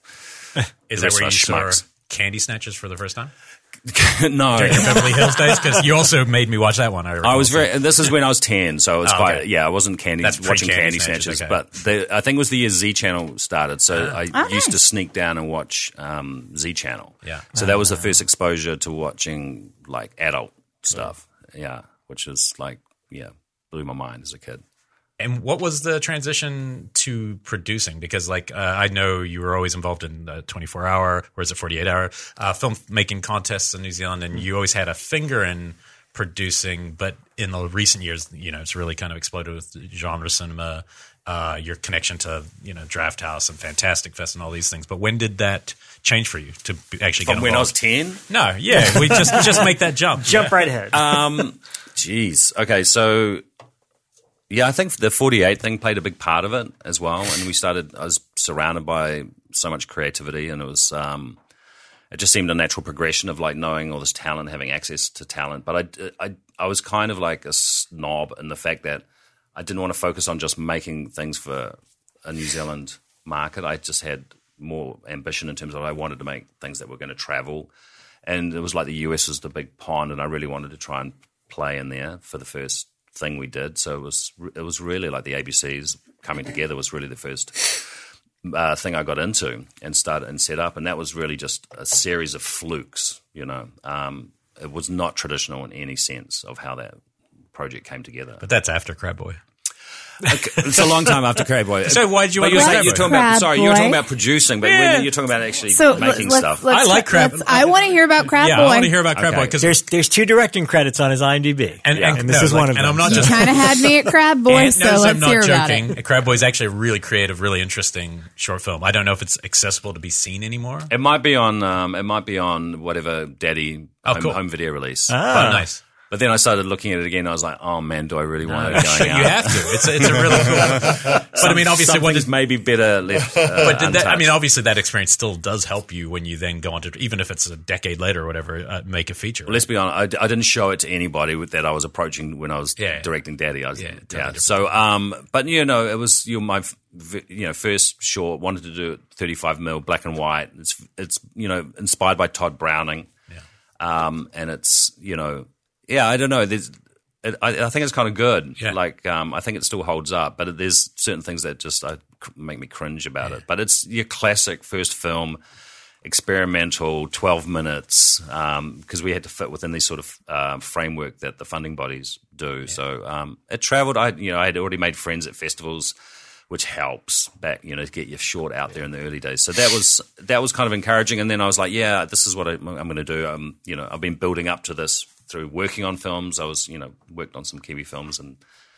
Is the that where you rest saw of us schmucks. Candy Snatchers for the first time? no. During your Beverly Hills days? Because you also made me watch that one. I, I was very. This is when I was ten, so it was Oh, quite. okay. Yeah, I wasn't candy That's watching pre-Candy Candy Snatchers, Snatchers, okay. but the, I think it was the year Z Channel started. So I Oh, used to nice. sneak down and watch um, Z Channel. Yeah. So that was the first exposure to watching like adult stuff. Yeah, which was like yeah, blew my mind as a kid. And what was the transition to producing? Because, like, uh, I know you were always involved in the twenty-four hour, or is it forty-eight hour, uh, filmmaking contests in New Zealand, and you always had a finger in producing. But in the recent years, you know, it's really kind of exploded with genre cinema, uh, your connection to, you know, Draft House and Fantastic Fest and all these things. But when did that change for you to be- actually get From when I was involved? ten. No, yeah, we just just make that jump. Jump right ahead. Um, Jeez. Okay, so yeah, I think the forty-eight thing played a big part of it as well. And we started. I was surrounded by so much creativity, and it was. Um, it just seemed a natural progression of like knowing all this talent, having access to talent. But I, I, I was kind of like a snob in the fact that I didn't want to focus on just making things for a New Zealand market. I just had more ambition in terms of I wanted to make things that were going to travel. And it was like the U S was the big pond, and I really wanted to try and play in there for the first thing we did. So it was it was really like the A B Cs coming together was really the first uh, thing I got into and started and set up, and that was really just a series of flukes. You know, um, it was not traditional in any sense of how that project came together. But that's after Crab Boy. it's a long time after Crab Boy. So why did you But want you're, Crab saying- you're Boy? talking about Crab sorry, you're Boy. talking about producing, but Yeah. when you're talking about actually So making let's, stuff. let's, I like Crab- let's- I want to hear about Crab yeah, Boy. I want to hear about Crab Okay. Boy because There's there's two directing credits on his IMDb, and, and, and this no, is like, one of and them. I'm not You just kind of had me at Crab Boy, Ant so knows let's I'm not hear about joking. it. Crab Boy is actually a really creative, really interesting short film. I don't know if it's accessible to be seen anymore. It might be on. Um, it might be on whatever Daddy Oh, home, cool. home video release. Ah. Oh, nice. But then I started looking at it again. And I was like, oh man, do I really want it going out? You have to. It's a, it's a really cool. But I mean, obviously, some what things is maybe better left. Uh, But did that, I untouched. mean, obviously, that experience still does help you when you then go on to, even if it's a decade later or whatever, uh, make a feature. Let's be honest. I, I didn't show it to anybody with that I was approaching when I was Yeah. directing Daddy. I was, Yeah, yeah. totally different. So, um, but you know, it was you know, my f- you know first short. Wanted to do it thirty-five mil, black and white. It's it's you know inspired by Todd Browning. Yeah. Um, and it's you know, yeah, I don't know. There's, it, I, I think it's kind of good. Yeah. Like, um, I think it still holds up, but there's certain things that just uh, cr- make me cringe about it. But it's your classic first film. Experimental, twelve minutes, because um, we had to fit within this sort of uh, framework that the funding bodies do. Yeah. So um, it travelled. I, you know, I had already made friends at festivals, which helps back, you know, to get your short out there in the early days. So that was that was kind of encouraging. And then I was like, yeah, this is what I, I'm going to do. Um, you know, I've been building up to this through working on films. I was, you know, worked on some Kiwi films and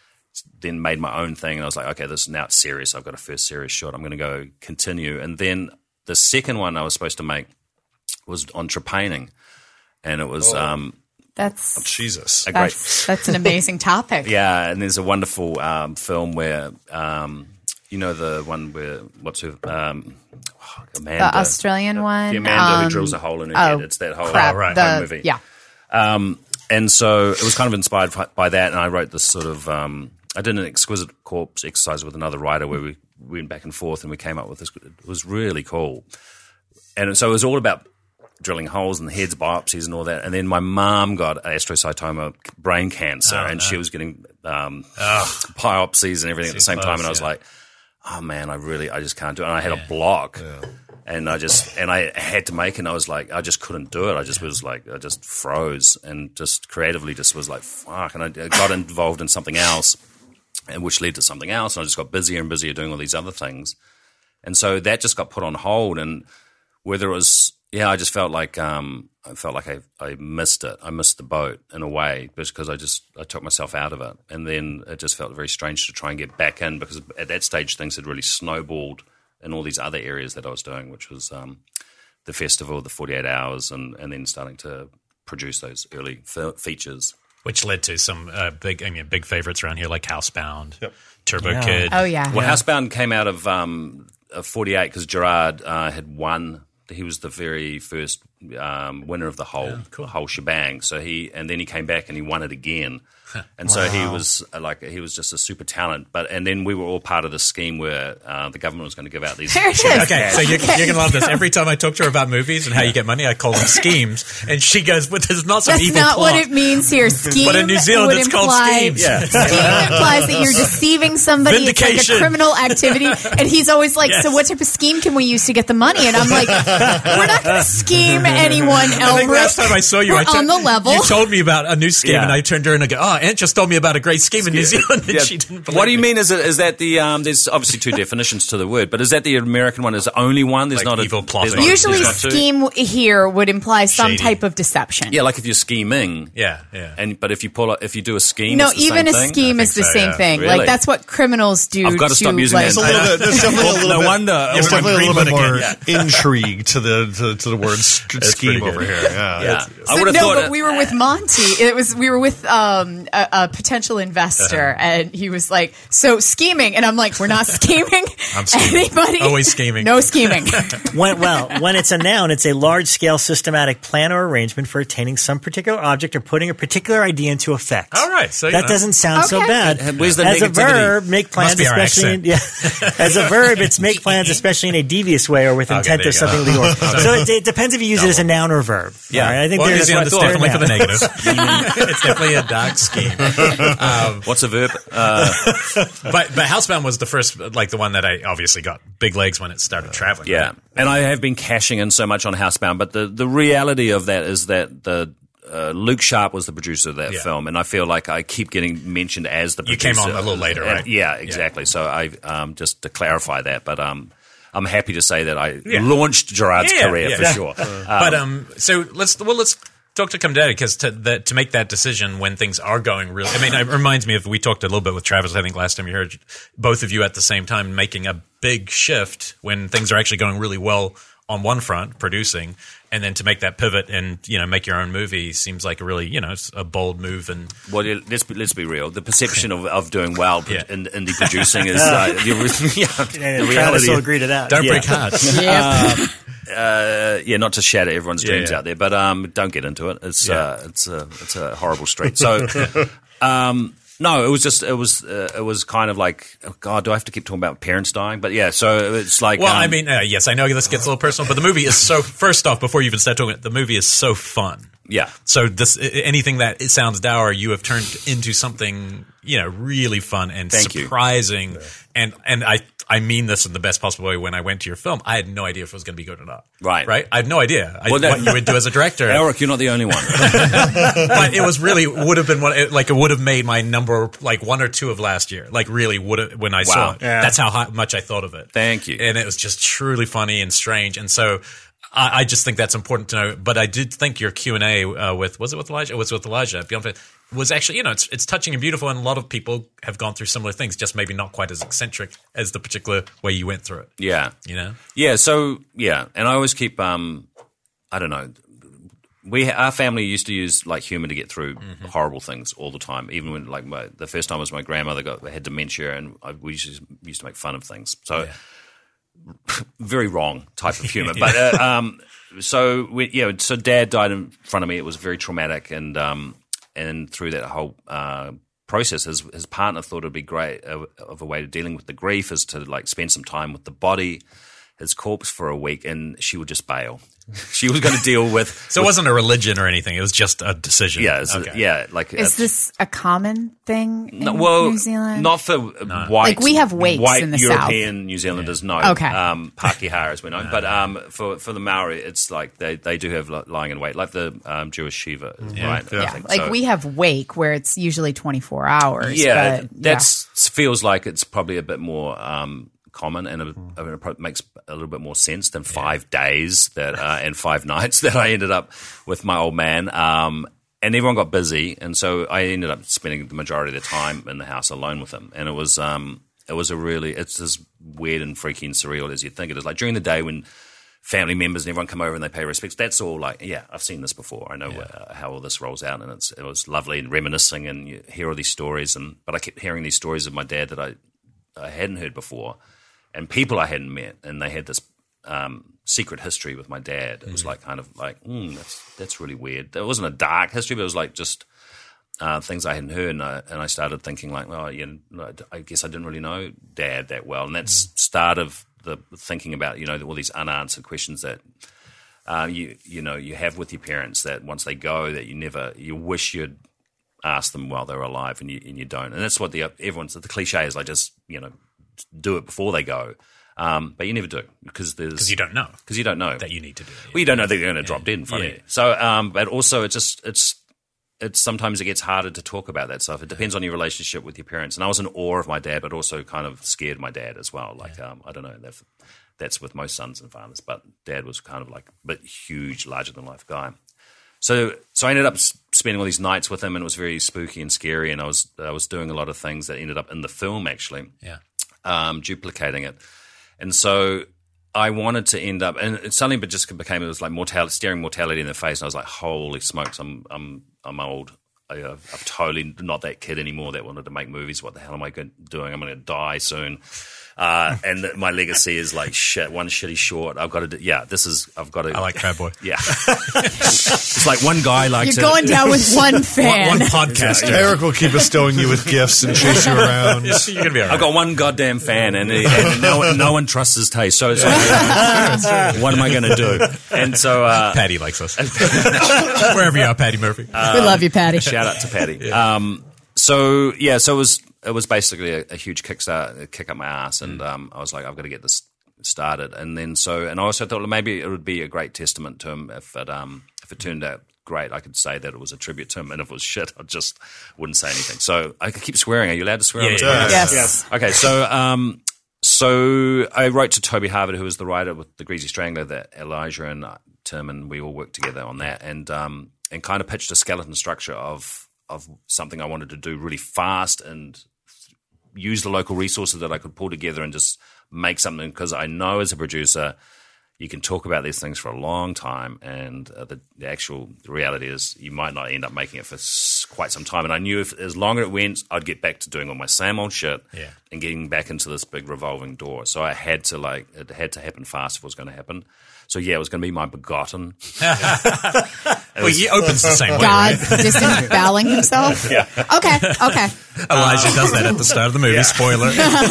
then made my own thing. And I was like, okay, this now it's serious. I've got a first serious shot. I'm going to go continue. And then the second one I was supposed to make was on trepanning, and it was Oh. um, That's Jesus. a great, that's, that's an amazing topic. yeah. And there's a wonderful um, film where um, you know the one where what's her um, oh, Amanda, The Australian one, the Amanda um, who drills a hole in her oh, head. It's that whole crap, oh, right, the- home movie. Yeah. Um, and so it was kind of inspired by, by that, and I wrote this sort of. Um, I did an exquisite corpse exercise with another writer where we went back and forth, and we came up with this. It was really cool, and so it was all about drilling holes and heads, biopsies, and all that. And then my mom got astrocytoma, brain cancer, Oh, and no. she was getting um, biopsies and everything at the same close, time. And I was yeah. like, "Oh man, I really, I just can't do it." And I had a block. And I just and I had to make it. And I was like, I just couldn't do it. I just was like, I just froze and just creatively just was like, fuck. And I got involved in something else, and which led to something else. And I just got busier and busier doing all these other things. And so that just got put on hold. And whether it was, yeah, I just felt like um, I felt like I, I missed it. I missed the boat in a way because I just I took myself out of it. And then it just felt very strange to try and get back in because at that stage things had really snowballed in all these other areas that I was doing, which was um, the festival, the forty-eight hours, and, and then starting to produce those early fe- features. Which led to some uh, big, I mean, big favorites around here like Housebound, Yep. Turbo Yeah. Kid. Oh yeah. Well, Housebound came out of, um, of forty-eight because Gerard uh, had won. He was the very first um, winner of the whole Yeah, cool. whole shebang. So he and then he came back and he won it again. And so he was uh, like he was just a super talent. But and then we were all part of the scheme where uh, the government was going to give out these. There it is. Okay, so you're, you're going to love this. Every time I talk to her about movies and how you get money, I call them schemes. And she goes, but there's not some That's evil not plot. what it means here. Scheme But in New Zealand, would it's called imply, schemes. Yeah. Scheme implies that you're deceiving somebody. It's like Vindication. a criminal activity. And he's always like, Yes. so what type of scheme can we use to get the money? And I'm like, we're not going to scheme anyone, Elric. I think last time I saw you, we're I on the level. You told me about a new scheme, Yeah. and I turned to her and I go, "Oh, Aunt just told me about a great scheme in New Zealand," and Yeah. she didn't. Believe What do you me. mean? Is it is that the um, there's obviously two definitions to the word, but is that the American one? Is the only one? There's Like not evil a plotting. there's not- Usually there's not two? scheme here would imply some Shady. type of deception. Yeah, like if you're scheming. Yeah, yeah. And but if you pull a, if you do a scheme, No, it's the even same a thing? scheme I is think the so, same yeah. thing. Really? Like that's what criminals do. I've got to stop using like, that. There's a little bit, there's definitely a little no bit, wonder. there's Everyone definitely a little bit green more again, intrigue to the to, to the word s- scheme pretty over good. here. Yeah, Yeah, It's- I would have no, thought. but it- we were with Monty. It was we were with um, a, a potential investor, Uh-huh. and he was like, "So scheming," and I'm like, "We're not scheming. I'm scheming. Anybody? Always scheming. No scheming." When, well, when it's a noun, it's a large-scale systematic plan or arrangement for attaining some particular object or putting a particular idea into effect. All right, so, you that know. doesn't sound so Okay. bad. Where's the As a negativity? verb, make plans, Must be our especially in, yeah. As a verb, it's make plans, especially in a devious way or with Okay, intent there of you go. something legal. So it, it depends if you use it as a noun or a verb. Yeah. All right? I think Well, New there's Zealand is what- definitely for the yeah. negative. It's definitely a dark scheme. Um, What's a verb? Uh, but but Housebound was the first, like the one that I obviously got big legs when it started traveling. yeah, and I have been cashing in so much on Housebound, but the the reality of that is that the uh, Luke Sharp was the producer of that Yeah. film, and I feel like I keep getting mentioned as the You producer. came on a little later, Uh, right? Yeah, exactly. So I um, just to clarify that, but um, I'm happy to say that I Yeah. launched Gerard's Yeah, career yeah. for Yeah. sure. but um, so let's well let's talk to Come Daddy, because to that to make that decision when things are going really, I mean, it reminds me of we talked a little bit with Travis. I think last time you heard both of you at the same time making a big shift when things are actually going really well on one front, producing, and then to make that pivot and you know make your own movie seems like a really you know it's a bold move. And Well, yeah, let's be, let's be real. The perception of, of doing well pro- Yeah. in indie producing is uh, you- yeah, And the Travis reality. will agree to that. don't Yeah. break hearts. Uh, yeah, not to shatter everyone's Yeah, dreams yeah. out there, but um, don't get into it. It's Yeah. uh, it's a it's a horrible street. So, um, no, it was just it was uh, it was kind of like, oh God, do I have to keep talking about parents dying? But yeah, so it's like, Well, um, I mean, uh, yes, I know this gets a little personal, but the movie is so. First off, before you even start talking, the movie is so fun. yeah, So this i- anything that it sounds dour, you have turned into something you know really fun and Thank you. surprising. And and I I mean this in the best possible way. When I went to your film, I had no idea if it was going to be good or not. Right. right. I had no idea I, Well, that- what you would do as a director. Eric, you're not the only one. But it was really would have been one it, like it would have made my number like one or two of last year. Like really would have when I saw Wow. it. Yeah. That's how high, much I thought of it. Thank you. And it was just truly funny and strange. And so I, I just think that's important to know. But I did think your Q and A uh, with was it with Elijah? It was with Elijah. Beyond Faith was actually you know it's it's touching and beautiful. And a lot of people have gone through similar things, just maybe not quite as eccentric as the particular way you went through it. Yeah, You know. yeah. So yeah, and I always keep um, I don't know. We our family used to use like humor to get through Mm-hmm. horrible things all the time. Even when like my, the first time was my grandmother got had dementia, and I, we used to, used to make fun of things. So very wrong type of humor. But uh, um, so we, yeah, so Dad died in front of me. It was very traumatic, and um, and through that whole uh, process, his his partner thought it'd be great uh, of a way of dealing with the grief is to like spend some time with the body, his corpse for a week, and she would just bail. She was going to deal with. So it wasn't a religion or anything. It was just a decision. Yeah, it's- Okay. yeah, like Is uh, this a common thing in no, well, New Zealand? not for white. Like, we have wakes white in the European New Zealanders, no. Okay. Um, Pākehā, as we know. But um, for for the Maori, it's like they, they do have li- lying in wait, like the um, Jewish Shiva, right? I yeah, think. like So- we have wake where it's usually twenty-four hours. Yeah, but, that feels like it's probably a bit more um, common, and it, and it probably makes a little bit more sense than five days that uh, and five nights that I ended up with my old man. Um, and everyone got busy, and so I ended up spending the majority of the time in the house alone with him. And it was um, it was a really it's as weird and freaky and surreal as you think it is. Like during the day when family members and everyone come over and they pay respects, that's all like, yeah, I've seen this before. I know uh, how all this rolls out, and it's it was lovely and reminiscing, and you hear all these stories. And but I kept hearing these stories of my dad that I I hadn't heard before, and people I hadn't met, and they had this um, secret history with my dad. It was like kind of like, mm, that's that's really weird. It wasn't a dark history, but it was like just uh, things I hadn't heard, and I, and I started thinking like, well, you know, I guess I didn't really know Dad that well, and that's start of the thinking about you know all these unanswered questions that uh, you you know you have with your parents that once they go that you never you wish you'd ask them while they're alive, and you and you don't, and that's what the everyone's the cliche is like just you know do it before they go. Um, but you never do because there's Because you don't know because you don't know that you need to do it. well, you don't know that they're going to drop dead in front Yeah. of you. So, um, but also, it just it's it's sometimes it gets harder to talk about that stuff. It depends on your relationship with your parents. And I was in awe of my dad, but also kind of scared my dad as well. Like um, I don't know, that, that's with most sons and fathers, but Dad was kind of like a bit huge, larger than life guy. So, so I ended up spending all these nights with him, and it was very spooky and scary. And I was I was doing a lot of things that ended up in the film actually, Yeah. um, duplicating it. And so I wanted to end up, and it suddenly but just became, it was like mortality, staring mortality in the face. And I was like, holy smokes, I'm I'm I'm old. I, uh, I'm totally not that kid anymore that wanted to make movies. What the hell am I go- doing? I'm going to die soon. Uh, and my legacy is like shit, one shitty short. I've got to do, yeah, this is, I've got to. I like Crab Boy. Yeah. It's like one guy likes You're it. going down with one fan. One podcaster. Eric will keep bestowing you with gifts and chase you around. You're gonna be all right. I've got one goddamn fan, and, he, and no, one, no one trusts his taste. So it's like, what am I going to do? And so, uh, Patty likes us. Wherever you are, Patty Murphy. we love you, Patty. shout out to Patty. Um, so yeah, so it was it was basically a, a huge kickstart, a kick up my ass, and um, I was like, I've got to get this started. And then so, and I also thought well, maybe it would be a great testament to him if it um if it turned out great, I could say that it was a tribute to him, and if it was shit, I just wouldn't say anything. So I keep swearing. Are you allowed to swear? Yeah, on this yeah, podcast? Yes. Yes. Okay, so um, so I wrote to Toby Harvard, who was the writer with The Greasy Strangler, that Elijah and Tim and we all worked together on that, and um, and kind of pitched a skeleton structure of of something I wanted to do really fast and use the local resources that I could pull together and just make something, because I know as a producer you can talk about these things for a long time, and uh, the, the actual reality is you might not end up making it for s- quite some time. And I knew if as long as it went, I'd get back to doing all my same old shit Yeah. and getting back into this big revolving door. So I had to like it had to happen fast if it was going to happen. So yeah, it was going to be my begotten. Well, he opens the same way. God Right? disemboweling himself. Yeah. Okay. Okay. Elijah does that at the start of the movie. Spoiler.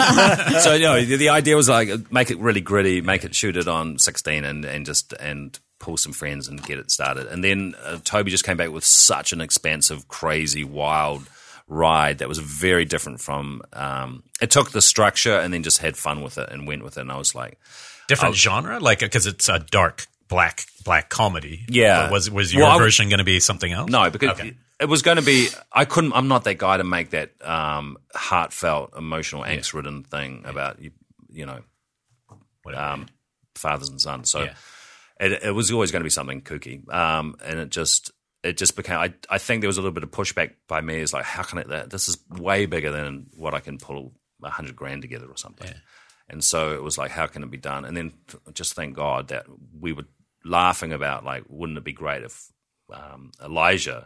So you know, the, the idea was like make it really gritty, make it shoot it on sixteen, and and just and pull some friends and get it started. And then uh, Toby just came back with such an expansive, crazy, wild ride that was very different from. Um, it took the structure and then just had fun with it and went with it. And I was like, Different I'll- genre, like because it's a dark black black comedy. Yeah. Or was was your Well, I w- version going to be something else? No, because Okay. it was going to be. I couldn't. I'm not that guy to make that um, heartfelt, emotional, angst-ridden thing about you. You know, Whatever. um, fathers and sons. So Yeah. it, it was always going to be something kooky, um, and it just it just became. I I think there was a little bit of pushback by me. Is like, how can it? That this is way bigger than what I can pull a hundred grand together or something. Yeah. And so it was like, how can it be done? And then just thank God that we were laughing about, like, wouldn't it be great if um, Elijah,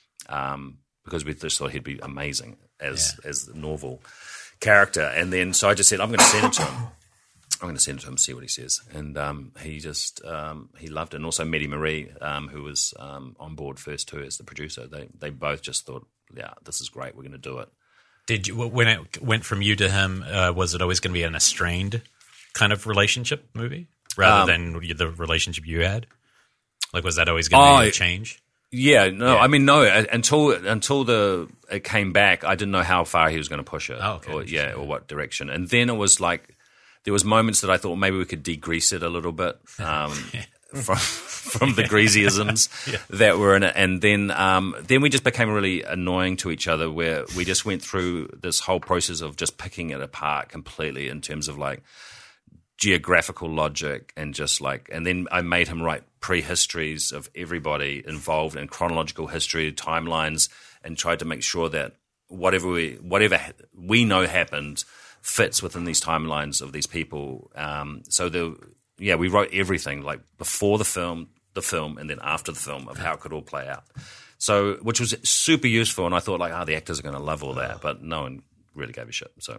um, because we just thought he'd be amazing as as the Norval character. And then so I just said, I'm going to send it to him. I'm going to send it to him, see what he says. And um, he just um, he loved it. And also Mehdi Marie, um, who was um, on board first too as the producer, they they both just thought, yeah, this is great. We're going to do it. Did you when it went from you to him? Uh, was it always going to be an estranged kind of relationship movie rather Um, than the relationship you had? Like, was that always going to be I- a change? Yeah, no, Yeah. I mean, no. uh, Until until the it came back, I didn't know how far he was going to push it. Oh, okay, Or, yeah, interesting. or what direction. And then it was like there was moments that I thought maybe we could degrease it a little bit um, from from the greasyisms that were in it. And then um, then we just became really annoying to each other, where we just went through this whole process of just picking it apart completely in terms of like geographical logic and just like, and then I made him write prehistories of everybody involved in chronological history, timelines, and tried to make sure that whatever we whatever ha- we know happened fits within these timelines of these people. Um, so the yeah, we wrote everything like before the film, the film, and then after the film of how it could all play out. So which was super useful, and I thought like, oh, the actors are going to love all that, but no one really gave a shit. So.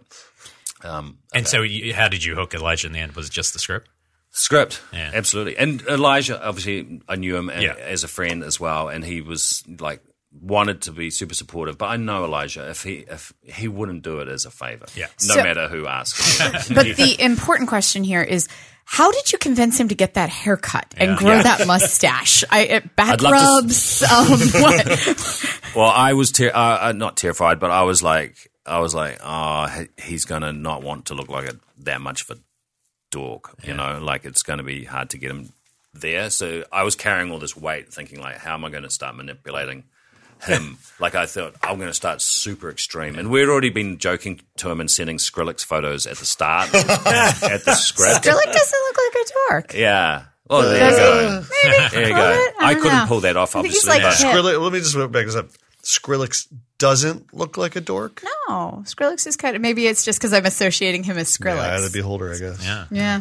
Um, And so, you, how did you hook Elijah in the end? Was it just the script? Script, Yeah. absolutely. And Elijah, obviously, I knew him a- Yeah. as a friend as well, and he was like wanted to be super supportive. But I know Elijah, if he if he wouldn't do it as a favor, Yeah. no So- matter who asked. But the important question here is, how did you convince him to get that haircut and Yeah. grow Yeah. that mustache? I, it, back I'd love to rubs. Um, what? Well, I was ter- uh, uh, not terrified, but I was like, I was like, oh, he- he's gonna not want to look like a, that much of a dork, you know, like it's going to be hard to get him there. So I was carrying all this weight, thinking like, how am I going to start manipulating him? Like I thought I'm going to start super extreme, and we'd already been joking to him and sending Skrillex photos at the start at the script. Skrillex doesn't look like a dork. Yeah. Well, there Does you go. he? Maybe. There you Well, go. I I don't couldn't know. pull that off, I think he's obviously. like but- hip. Skrillex, let me just back this up. Skrillex doesn't look like a dork. No, Skrillex is kind of, maybe it's just because I'm associating him as Skrillex. Yeah, the beholder, I guess. Yeah. Yeah.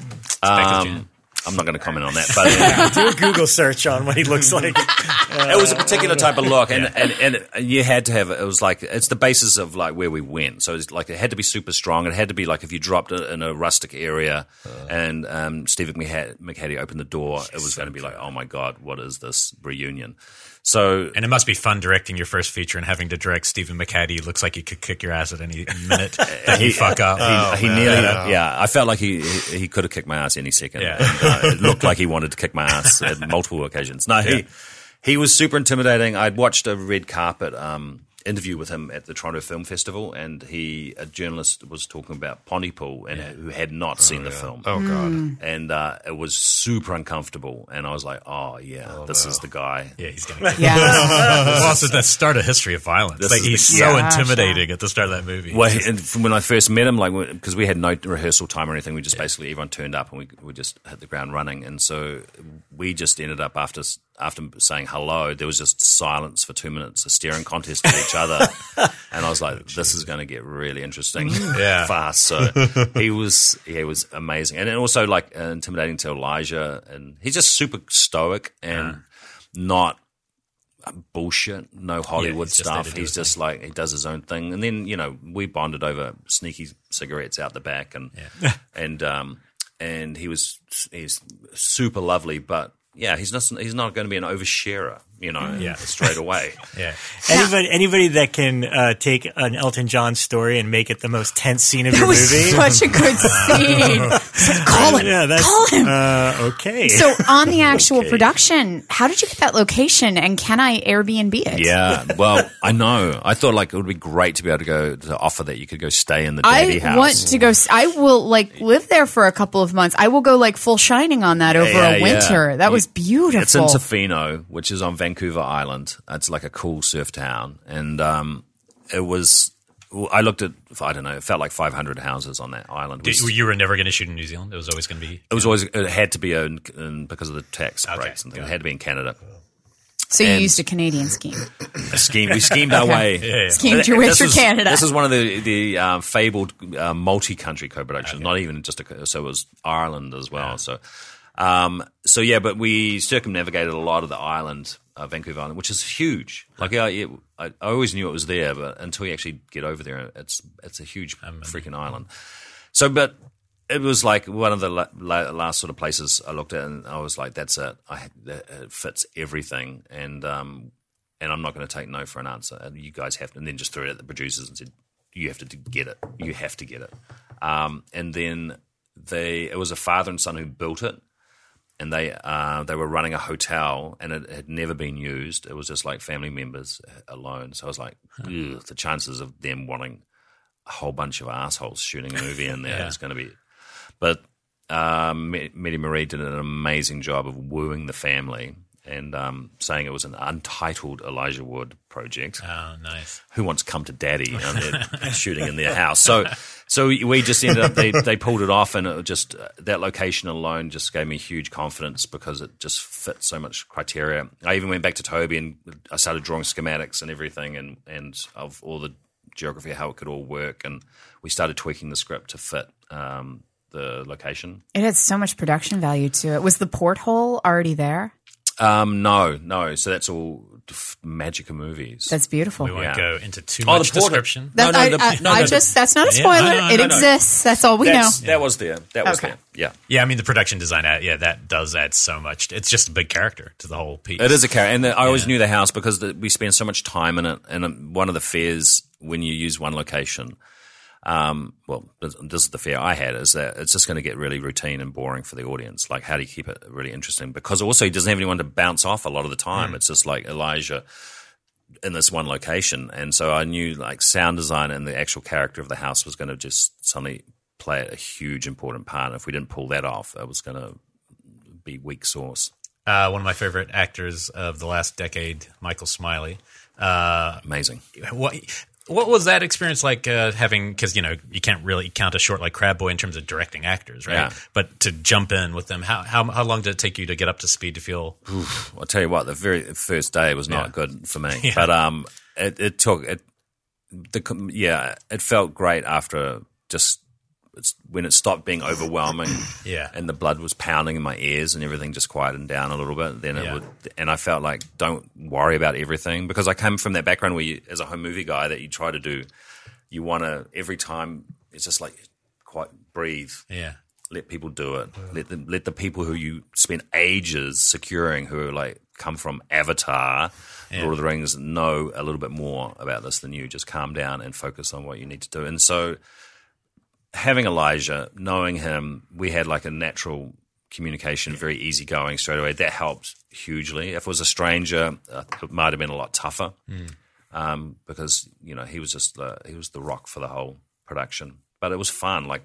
Um, I'm not going to comment on that, but uh, Do a Google search on what he looks like. it was a particular type of look, and, and, and you had to have it was like it's the basis of like where we went. So it's like it had to be super strong. It had to be like if you dropped it in a rustic area, and um, Steve McHattie opened the door, it was going to be like, oh my god, what is this reunion? So And it must be fun directing your first feature and having to direct Stephen McHattie. Looks like he could kick your ass at any minute that you fuck up. he, he nearly, yeah. I felt like he he, he could have kicked my ass any second. Yeah. And, uh, it looked like he wanted to kick my ass at multiple occasions. No, he Yeah. he was super intimidating. I'd watched a red carpet um, interview with him at the Toronto Film Festival, and he a journalist was talking about Pontypool and Yeah. who had not seen the film. Oh God. And uh, it was super uncomfortable, and I was like, "Oh yeah, this is the guy." Yeah, he's gonna. Yeah. Well, also the start of History of Violence. This Like is he's the- so Yeah. intimidating at the start of that movie. Well, and from when I first met him, like because we had no rehearsal time or anything, we just basically everyone turned up and we we just hit the ground running, and so we just ended up after after saying hello, there was just silence for two minutes, a staring contest with each other, and I was like, "This is going to get really interesting, Yeah. fast." So he was he was amazing, and then also like uh, intimidating to Elijah, and he's just super stoic and not bullshit, no Hollywood he's just there to stuff. do He's his just like he does his own thing, and then you know we bonded over sneaky cigarettes out the back, and and um and he was he's super lovely, but yeah, he's not he's not going to be an oversharer, you know, Yeah. straight away. Yeah. Anybody, anybody that can uh, take an Elton John story and make it the most tense scene of That your was movie. such a good scene. Call him. Yeah, that's Call him. Uh, okay. So on the actual Okay. production, how did you get that location, and can I Airbnb it? Yeah, well, I know. I thought like it would be great to be able to go to offer that you could go stay in the daddy I house. want to go. s- I will like live there for a couple of months. I will go like full Shining on that over Yeah, a winter. yeah. That was You- beautiful. It's in Tofino, which is on Vancouver Island. It's like a cool surf town, and um, it was. Well, I looked at. I don't know. It felt like five hundred houses on that island. It Did, was, you were never going to shoot in New Zealand. It was always going to be. it was always. It had to be in, in because of the tax Okay, breaks and things. got It had to be in Canada. so you and- used a Canadian scheme. A scheme. We schemed our way. Yeah, yeah. Schemed your way This through is- Canada. This is one of the the um, fabled uh, multi-country co-productions. Not even just a, so it was Ireland as well. So, um, so yeah, but we circumnavigated a lot of the island, uh, Vancouver Island, which is huge. Like I, it, I, I always knew it was there, but until you actually get over there, it's it's a huge freaking island. So, but it was like one of the la- la- last sort of places I looked at, and I was like, "That's it. I, it fits everything." And um, and I'm not going to take no for an answer. And you guys have to, and then just threw it at the producers and said, "You have to get it. You have to get it." Um, and then they, it was a father and son who built it, and they uh, they were running a hotel, and it had never been used. It was just like family members alone. So I was like, "Ugh, the chances of them wanting a whole bunch of assholes shooting a movie in there Yeah. is going to be." But um, Mehdi Marie did an amazing job of wooing the family and um, saying it was an untitled Elijah Wood project. Oh, nice. Who wants to come to daddy and they're shooting in their house? So, so we just ended up, they, they pulled it off, and it just, uh, that location alone just gave me huge confidence because it just fit so much criteria. I even went back to Toby and I started drawing schematics and everything and, and of all the geography, how it could all work. And we started tweaking the script to fit um, the location. It had so much production value to it. Was the porthole already there? Um, no, no. So that's all f- Magica movies. That's beautiful. We won't Yeah. go into too Oh, the much portal. description. That, No, no, I, the- I, no, I no, just that's not a Yeah, spoiler. no, no, it no, no. exists. That's all we know. That's, That was there. That was Okay. there. Yeah. Yeah, I mean the production design. uh, Yeah, that does add so much. It's just a big character to the whole piece. It is a character, and the, I always knew the house because the, we spend so much time in it. And um, one of the fears when you use one location, um, well, this this is the fear I had, is that it's just going to get really routine and boring for the audience. Like, how do you keep it really interesting? Because also he doesn't have anyone to bounce off a lot of the time. It's just like Elijah in this one location, and so I knew like sound design and the actual character of the house was going to just suddenly play a huge important part. If we didn't pull that off, it was going to be weak sauce. Uh, one of my favorite actors of the last decade, Michael Smiley. Uh, Amazing. what what was that experience like? Uh, having because you know you can't really count a short like Crab Boy in terms of directing actors, right? Yeah. But to jump in with them, how how how long did it take you to get up to speed to feel? I'll tell you what, the very first day was not Yeah. good for me, Yeah. but um, it, it took it. The yeah, it felt great after just it's, when it stopped being overwhelming. Yeah. and the blood was pounding in my ears and everything just quietened down a little bit. Then it Yeah. would, and I felt like don't worry about everything because I came from that background where you, as a home movie guy, that you try to do, you want to every time it's just like quite breathe. Yeah. Let people do it. Let them, let the people who you spend ages securing, who are like come from Avatar, Yeah. Lord of the Rings, know a little bit more about this than you. Just calm down and focus on what you need to do. And so, having Elijah, knowing him, we had like a natural communication, very easygoing straight away. That helped hugely. If it was a stranger, uh, it might have been a lot tougher. um, because you know he was just uh, he was the rock for the whole production. But it was fun, like.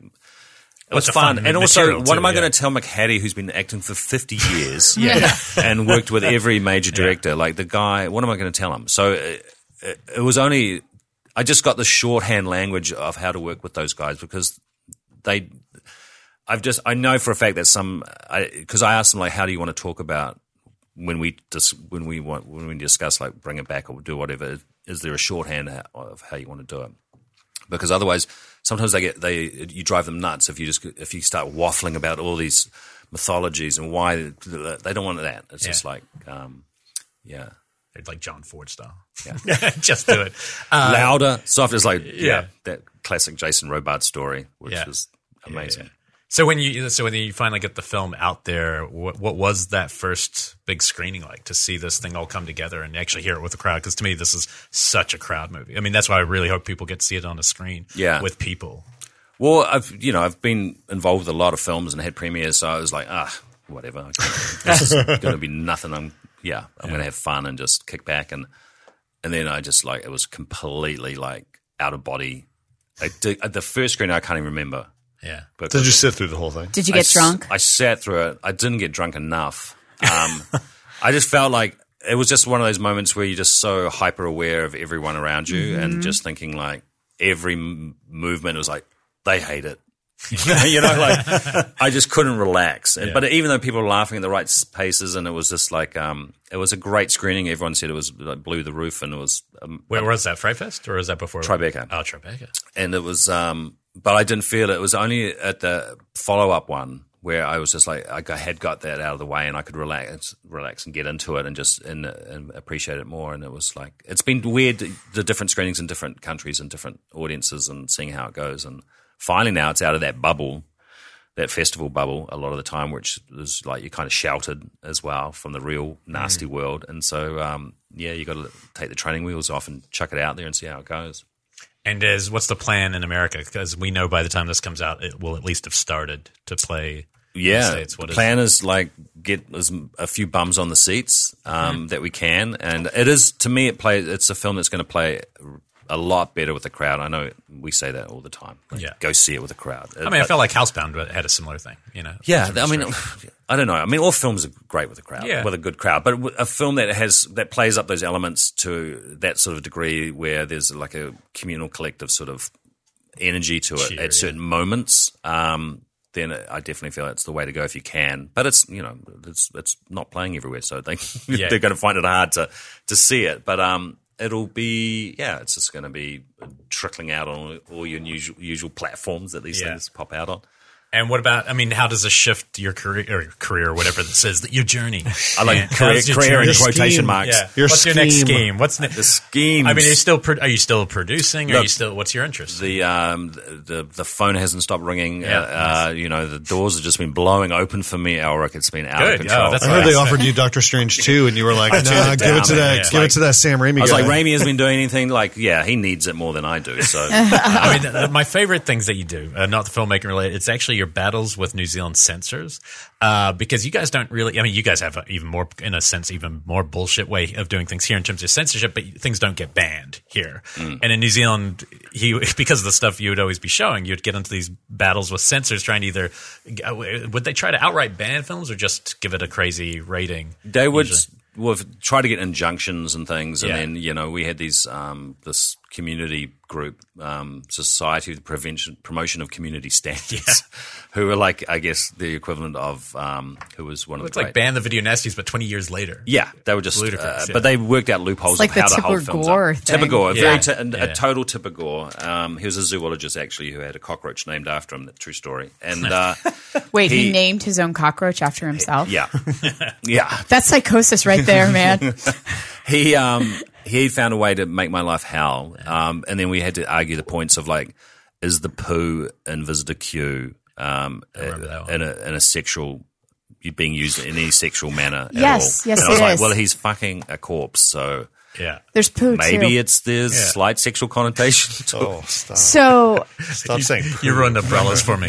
It was It's a fun. fun And also, material what too, am I yeah. going to tell McHattie, who's been acting for fifty years Yeah. and worked with every major director? Like the guy, what am I going to tell him? So it, it, it was only, I just got the shorthand language of how to work with those guys because they, I've just, I know for a fact that some, because I, I asked them, like, how do you want to talk about when we dis, when we want, when we discuss, like, bring it back or do whatever? Is there a shorthand of how you want to do it? Because otherwise, sometimes they get they you drive them nuts if you just if you start waffling about all these mythologies and why they don't want that. It's Yeah. just like, um, yeah, It's like John Ford style. Yeah. Just do it. Uh, louder, softer. It's like yeah. yeah. that classic Jason Robart story, which Yeah. was amazing. Yeah. So when you so when you finally get the film out there, what, what was that first big screening like to see this thing all come together and actually hear it with the crowd? Because to me, this is such a crowd movie. I mean, that's why I really hope people get to see it on the screen. Yeah. with people. Well, I've you know I've been involved with a lot of films and had premieres, so I was like, ah, whatever. This is going to be nothing. I'm yeah, I'm going to have fun and just kick back and and then I just like it was completely like out of body. I did, the first screen I can't even remember. Yeah. Because Did you sit through the whole thing? Did you I get s- drunk? I sat through it. I didn't get drunk enough. Um, I just felt like it was just one of those moments where you're just so hyper aware of everyone around you and just thinking like every m- movement was like, they hate it. You know, like I just couldn't relax. And, Yeah. But even though people were laughing at the right s- paces and it was just like, um, it was a great screening. Everyone said it was like blew the roof and it was, um, Wait, was that Fright Fest or was that before? Tribeca. Oh, Tribeca. and it was, um, but I didn't feel it. It was only at the follow up one where I was just like, I got- had got that out of the way and I could relax, relax and get into it and just and, and appreciate it more. And it was like, it's been weird, the different screenings in different countries and different audiences and seeing how it goes. And finally now it's out of that bubble, that festival bubble a lot of the time, which is like you're kind of sheltered as well from the real nasty world. And so, um, yeah, you got to take the training wheels off and chuck it out there and see how it goes. And is what's the plan in America? Because we know by the time this comes out, it will at least have started to play. in the Yeah, States. What the is plan is like get as a few bums on the seats um, that we can, and it is to me it play. It's a film that's going to play a lot better with the crowd. I know we say that all the time. Like, Yeah. go see it with the crowd. I mean, I felt like Housebound had a similar thing. You know. Yeah, I mean, I don't know. I mean, all films are great with a crowd, Yeah. with a good crowd. But a film that has that plays up those elements to that sort of degree, where there's like a communal, collective sort of energy to it Cheer, at certain moments, um, then I definitely feel it's the way to go if you can. But it's you know it's it's not playing everywhere, so they Yeah. they're going to find it hard to to see it. But um, it'll be yeah, it's just going to be trickling out on all your usual usual platforms that these Yeah. things pop out on. And what about? I mean, how does this shift your career or career, or whatever that says that your journey? I like Yeah. career, How's your career in journey? quotation scheme. marks. Yeah. Your what's your next scheme. scheme? What's ne- The schemes. I mean, are you still pro- are you still producing? Are Look, you still? What's your interest? the um the the phone hasn't stopped ringing. Yeah. Uh, uh, you know, the doors have just been blowing open for me, Elric. It's been out Good. of control. Oh, that's I what heard they I- offered you Doctor Strange two, and you were like, I turned "Nah, it give it down, to man. that, It's give like- it to that Sam Raimi I was guy." like, Raimi hasn't been doing anything. Like, yeah, he needs it more than I do. So I mean, th- my favorite things that you do, uh, not the filmmaking related, it's actually your battles with New Zealand censors, uh, because you guys don't really. I mean, you guys have a, even more, in a sense, even more bullshit way of doing things here in terms of censorship, but things don't get banned here. Mm. And in New Zealand, he because of the stuff you would always be showing, you'd get into these battles with censors trying to either would they try to outright ban films or just give it a crazy rating? they would usually? would try to get injunctions and things, and Yeah. then you know we had these um this community group, um, Society of the Prevention Promotion of Community Standards, who were like I guess the equivalent of um who was one of It's the like great- ban the video nasties, but twenty years later. Yeah, they were just, Ludicrous, uh, yeah. but they worked out loopholes It's like of how the to hold Tipper films Gore up. thing. Tipper Gore, a Yeah. very t- a, Yeah. a total Tipper Gore. Um, he was a zoologist actually who had a cockroach named after him. That true story. And uh, Wait, he, he- named his own cockroach after himself? yeah, yeah, That's psychosis right there, man. he um he found a way to make my life hell. Um, and then we had to argue the points of like, is the poo in Visitor Q um remember that one. in a in a sexual being used in any sexual manner at Yes, all? yes, and I was it like, is. well, he's fucking a corpse, so. Yeah. There's poo, Maybe too. it's there's slight sexual connotation to it. "Oh, stop! So Stop saying." You ruined umbrellas for me.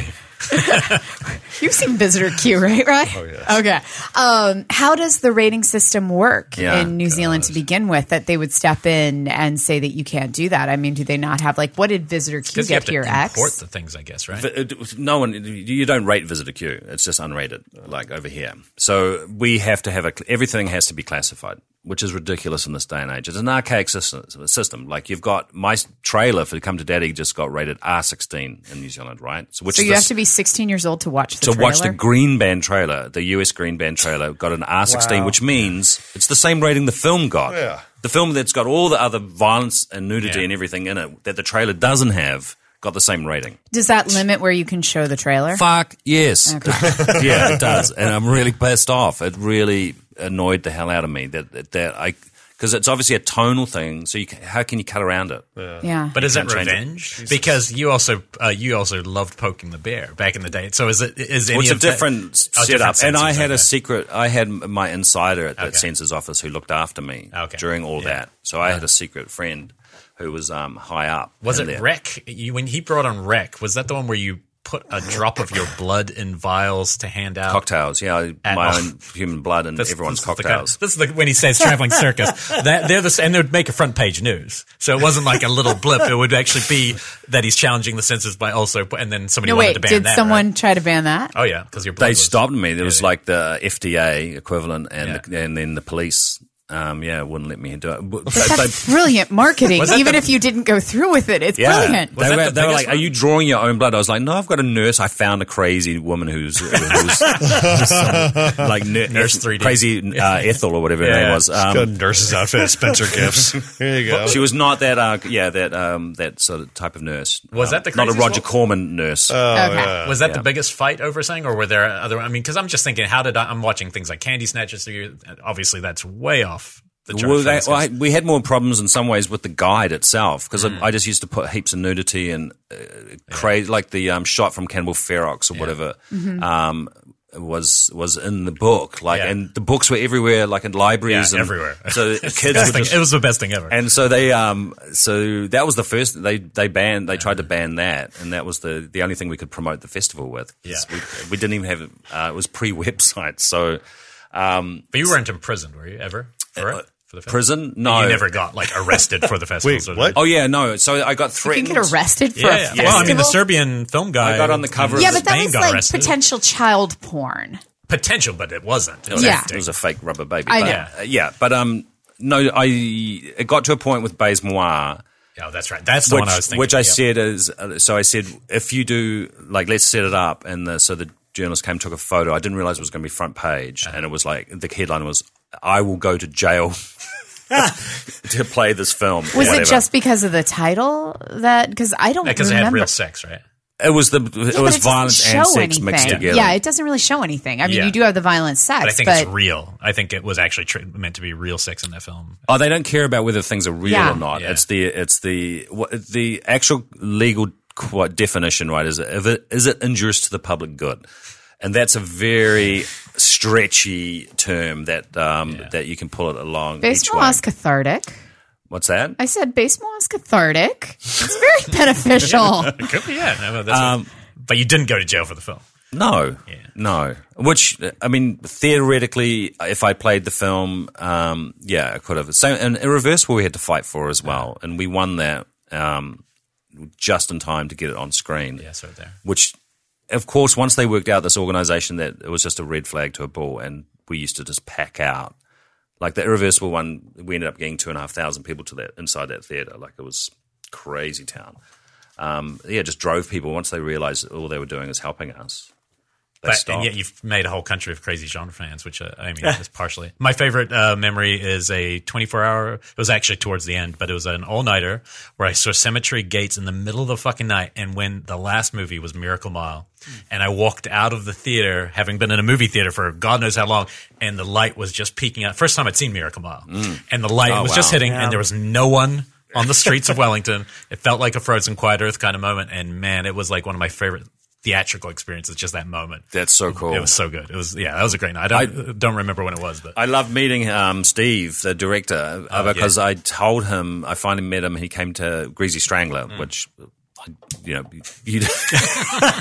You've seen Visitor Q, right? Right? Oh, yes. Okay. Um, how does the rating system work Yeah, in New Zealand to begin with that they would step in and say that you can't do that? I mean, do they not have, like, what did Visitor Q Because you have get to here, X? import the things, I guess, right? But it- no one, you don't rate Visitor Q. It's just unrated, like over here. So we have to have a, everything has to be classified, which is ridiculous in this day and age. It's an archaic system. system. Like you've got my trailer for Come to Daddy just got rated R sixteen in New Zealand, right? So, which So is you the, have to be sixteen years old to watch the to trailer? watch the Green Band trailer, the U S Green Band trailer got an R sixteen, Wow. which means it's the same rating the film got. Yeah. The film that's got all the other violence and nudity Yeah. and everything in it that the trailer doesn't have got the same rating. Does that limit where you can show the trailer? Fuck yes. Yeah, it does. And I'm really pissed off. It really annoyed the hell out of me that that, that I because it's obviously a tonal thing. So you, ca- how can you cut around it? Yeah. But is it can't change it. revenge? Because you also uh, you also loved poking the bear back in the day. So is it is any Well, it's a of that- different Oh, setup. different And I sensors, had a okay. secret. I had my insider at that Okay. census office who looked after me Okay. during all Yeah. that. So I had a secret friend who was um, high up. Was in it there. Rec? You, when he brought on Rec, was that the one where you put a drop of your blood in vials to hand out? Cocktails, yeah, I- At- my oh. own human blood and This- everyone's this is the kind- cocktails. this is the, when he says traveling circus. That they're the and they would make a front page news. So it wasn't like a little blip. It would actually be that he's challenging the censors by also, and then somebody No, wanted wait, to ban did that. someone right? try to ban that? Oh yeah, because your blood They was- stopped me. There was yeah. like the F D A equivalent, and Yeah. the, and then the police. Um, yeah, wouldn't let me do it. But, But but- that's brilliant marketing, Was that even the- if you didn't go through with it. It's yeah, brilliant. Was they, that were, the they were biggest like, "Are one? you drawing your own blood?" I was like, "No, I've got a nurse. I found a crazy woman who's, who's like ner- Nurse three D. crazy uh, Ethel or whatever her Yeah. name was." Um, Good nurse's outfit, Spencer Gifts. Here you go. She was not that, uh, yeah, that um, that sort of type of nurse. Was Um, that the not a craziest Roger one? Corman nurse? okay. Was that Yeah. the biggest fight over saying, or were there other? I mean, because I'm just thinking, how did I, I'm watching things like Candy Snatchers? So you- obviously, that's way off the charts. Well, for they, this well, I, guy. we had more problems in some ways with the guide itself because Mm. I, I just used to put heaps of nudity and uh, crazy, like the um, shot from Cannibal Ferox or whatever. Um, was was in the book, like, Yeah. and the books were everywhere, like in libraries Yeah, and everywhere. So It's the kids best were thing- just, it was the best thing ever. and so they, um, so that was the first they they banned. They tried to ban that, and that was the the only thing we could promote the festival with. 'Cause Yeah. we, we didn't even have uh, it was pre website, so um, But you weren't imprisoned, were you ever? For it? For the festival? prison. No, You never got like arrested for the festival. Wait, so what? Oh yeah, no. So I got You threatened. can get arrested for Yeah, a yeah. festival? Well, I mean, the Serbian film guy. I got on the cover of yeah, the but that Spain was got like arrested. potential child porn. Potential, but it wasn't. It It was, Yeah. a, it was a fake rubber baby. I but, know. uh, yeah, but um, no, I it got to a point with Baze Moir, Oh, that's right. That's the which one I was thinking. which I yeah. said is uh, so. I said if you do like let's set it up, and the, so the journalist came took a photo. I didn't realize it was going to be front page, Uh-huh. and it was like the headline was "I will go to jail." to play this film. or Was it whatever. just because of the title that? Because I don't because it remember. had real sex, right? It was the it Yeah, but was it doesn't violence and show sex anything. mixed together. Yeah, it doesn't really show anything. I mean, Yeah. you do have the violent sex, But I think but it's real. I think it was actually tr- meant to be real sex in that film. Oh, they don't care about whether things are real Yeah. or not. Yeah. It's the it's the what, the actual legal qu- definition, right? Is it, if it is it injurious to the public good, and that's a very stretchy term that um, Yeah. that you can pull it along. each baseball way. is cathartic. What's that? I said baseball is cathartic. It's very beneficial. It could be, yeah. No, that's Um, what- but you didn't go to jail for the film. No, Yeah. no. Which I mean, theoretically, if I played the film, um, yeah, I could have. So, and Irreversible, we had to fight for as well, and we won that um, just in time to get it on screen. Yeah, so there. Which, of course, once they worked out this organization, that it was just a red flag to a bull, and we used to just pack out. Like the Irreversible one, we ended up getting two and a half thousand people to that inside that theater. Like it was crazy town. Um, yeah, just drove people once they realized all they were doing is helping us. They But, stopped. and yet you've made a whole country of crazy genre fans, which uh, I mean, is partially. My favorite uh, memory is a twenty-four hour, it was actually towards the end, but it was an all-nighter where I saw Cemetery Gates in the middle of the fucking night, and when the last movie was Miracle Mile, and I walked out of the theater, having been in a movie theater for God knows how long, and the light was just peeking out. First time I'd seen Miracle Mile. And the light Oh, was just wow. hitting, and there was no one on the streets of Wellington. It felt like a Frozen Quiet Earth kind of moment, and man, it was like one of my favorite theatrical experiences, just that moment. That's so cool. It was so good. It was, yeah, that was a great night. I don't, don't remember when it was, but I loved meeting um, Steve, the director, uh, Oh, because yeah. I told him, I finally met him, he came to Greasy Strangler, Mm. which, you know, you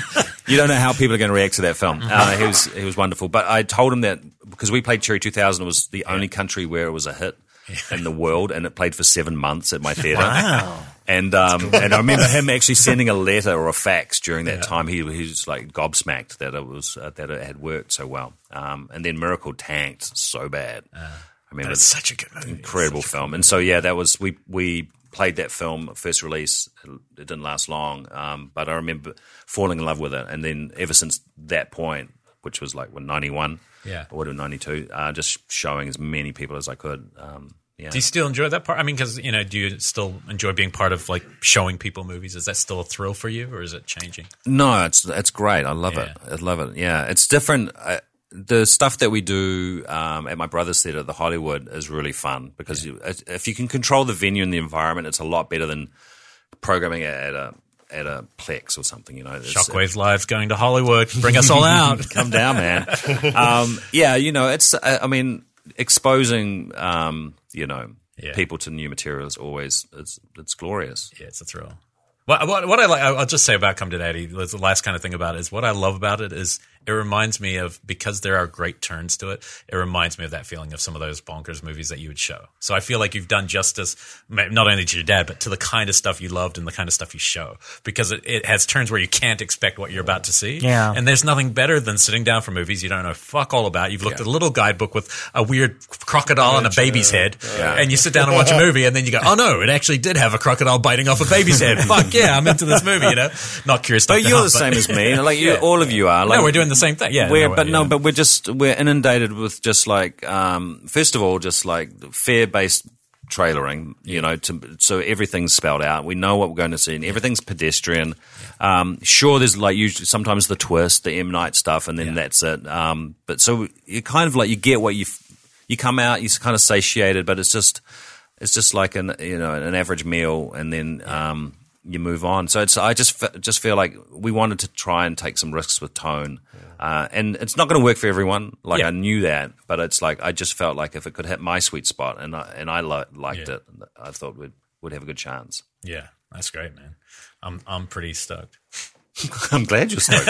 you don't know how people are going to react to that film. Uh, he was he was wonderful. But I told him that because we played Cherry two thousand, it was the only country where it was a hit in the world, and it played for seven months at my theater. Wow. And um, and I remember him actually sending a letter or a fax during that yeah. time. He, he was like gobsmacked that it was uh, that it had worked so well. Um, and then Miracle tanked so bad. Uh, I mean, it's such a good movie. Incredible film. And so yeah, that was we we played that film first release. It didn't last long, um, but I remember falling in love with it. And then ever since that point, which was like when ninety-one, yeah, or whatever, ninety-two, uh, just showing as many people as I could. Um, Yeah. Do you still enjoy that part? I mean, because, you know, do you still enjoy being part of, like, showing people movies? Is that still a thrill for you, or is it changing? No, it's it's great. I love yeah. it. I love it. Yeah, it's different. I, the stuff that we do um, at my brother's theater, the Hollywood, is really fun because yeah. you, if you can control the venue and the environment, it's a lot better than programming at a at a Plex or something. You know, it's, Shockwave Live's going to Hollywood. Bring us all out. Come down, man. um, yeah, you know, it's. I mean, exposing. Um, You know, yeah. people to new materials always it's it's glorious. Yeah, it's a thrill. What what, what I like, I'll just say about Come to Daddy. The last kind of thing about it is what I love about it is it reminds me of, because there are great turns to it, it reminds me of that feeling of some of those bonkers movies that you would show. So I feel like you've done justice not only to your dad, but to the kind of stuff you loved and the kind of stuff you show, because it, it has turns where you can't expect what you're about to see. Yeah. And there's nothing better than sitting down for movies you don't know fuck all about. You've looked yeah. at a little guidebook with a weird crocodile and a baby's head, yeah. and you sit down and watch a movie, and then you go, oh no, it actually did have a crocodile biting off a baby's head. Fuck yeah, I'm into this movie, you know? Not curious. But you're the but, same as me. Like you, yeah. all of you are. Like, no, we're doing the same thing. Yeah, we're, no, but yeah. no, but we're just we're inundated with just like um, first of all, just like fear-based trailering. You know, to, so everything's spelled out. We know what we're going to see, and everything's pedestrian. Um, sure, there's like usually sometimes the twist, the M Night stuff, and then yeah. that's it. Um, but so you kind of like you get what you you come out, you're kind of satiated, but it's just it's just like an you know an average meal, and then. Um, you move on. So it's, I just just feel like we wanted to try and take some risks with tone. Yeah. Uh, and it's not going to work for everyone. Like yeah. I knew that, but it's like I just felt like if it could hit my sweet spot and I, and I li- liked yeah. it, I thought we'd, we'd have a good chance. Yeah, that's great, man. I'm I'm pretty stoked. I'm glad you're stoked.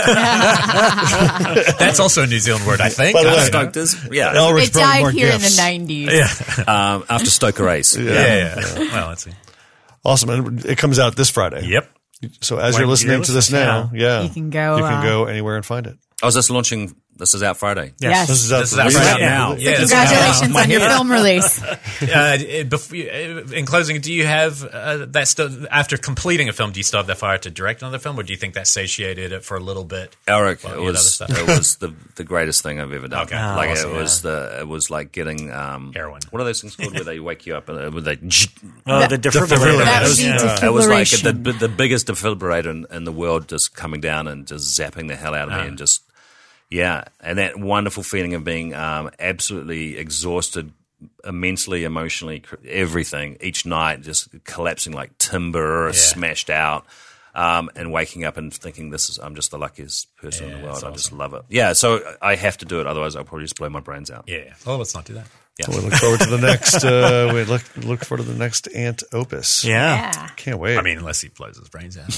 That's also a New Zealand word, I think. By the way, stoked is, yeah. Elrich it died here gifts. in the nineties. Yeah. um, after Stoker Race. Yeah, yeah. yeah. yeah. Well, let's see. Awesome. And it comes out this Friday. Yep. So as when you're listening you're to this now, yeah, you can go. You can uh, go anywhere and find it. Oh, is this launching? This is out Friday. Yes. yes. This is out, this is out right now. So yeah, congratulations on your film release. uh, before, in closing, do you have uh, that still, after completing a film, do you still have the fire to direct another film, or do you think that satiated it for a little bit? Eric, it was it was the, the greatest thing I've ever done. Okay. Oh, like awesome, it was yeah. the it was like getting um, heroin. What are those things called where they wake you up and where they oh the defibrillator. That it, was, yeah. it was like the the biggest defibrillator in, in the world, just coming down and just zapping the hell out of uh. me and just. Yeah, and that wonderful feeling of being um, absolutely exhausted, immensely, emotionally, everything, each night just collapsing like timber, yeah. smashed out, um, and waking up and thinking, "This is I'm just the luckiest person yeah, in the world. I awesome. just love it." Yeah, so I have to do it, otherwise I'll probably just blow my brains out. Yeah. Oh, let's not do that. Yeah. So we look forward to the next. Uh, we look look forward to the next Ant Opus. Yeah, yeah. Can't wait. I mean, unless he blows his brains out,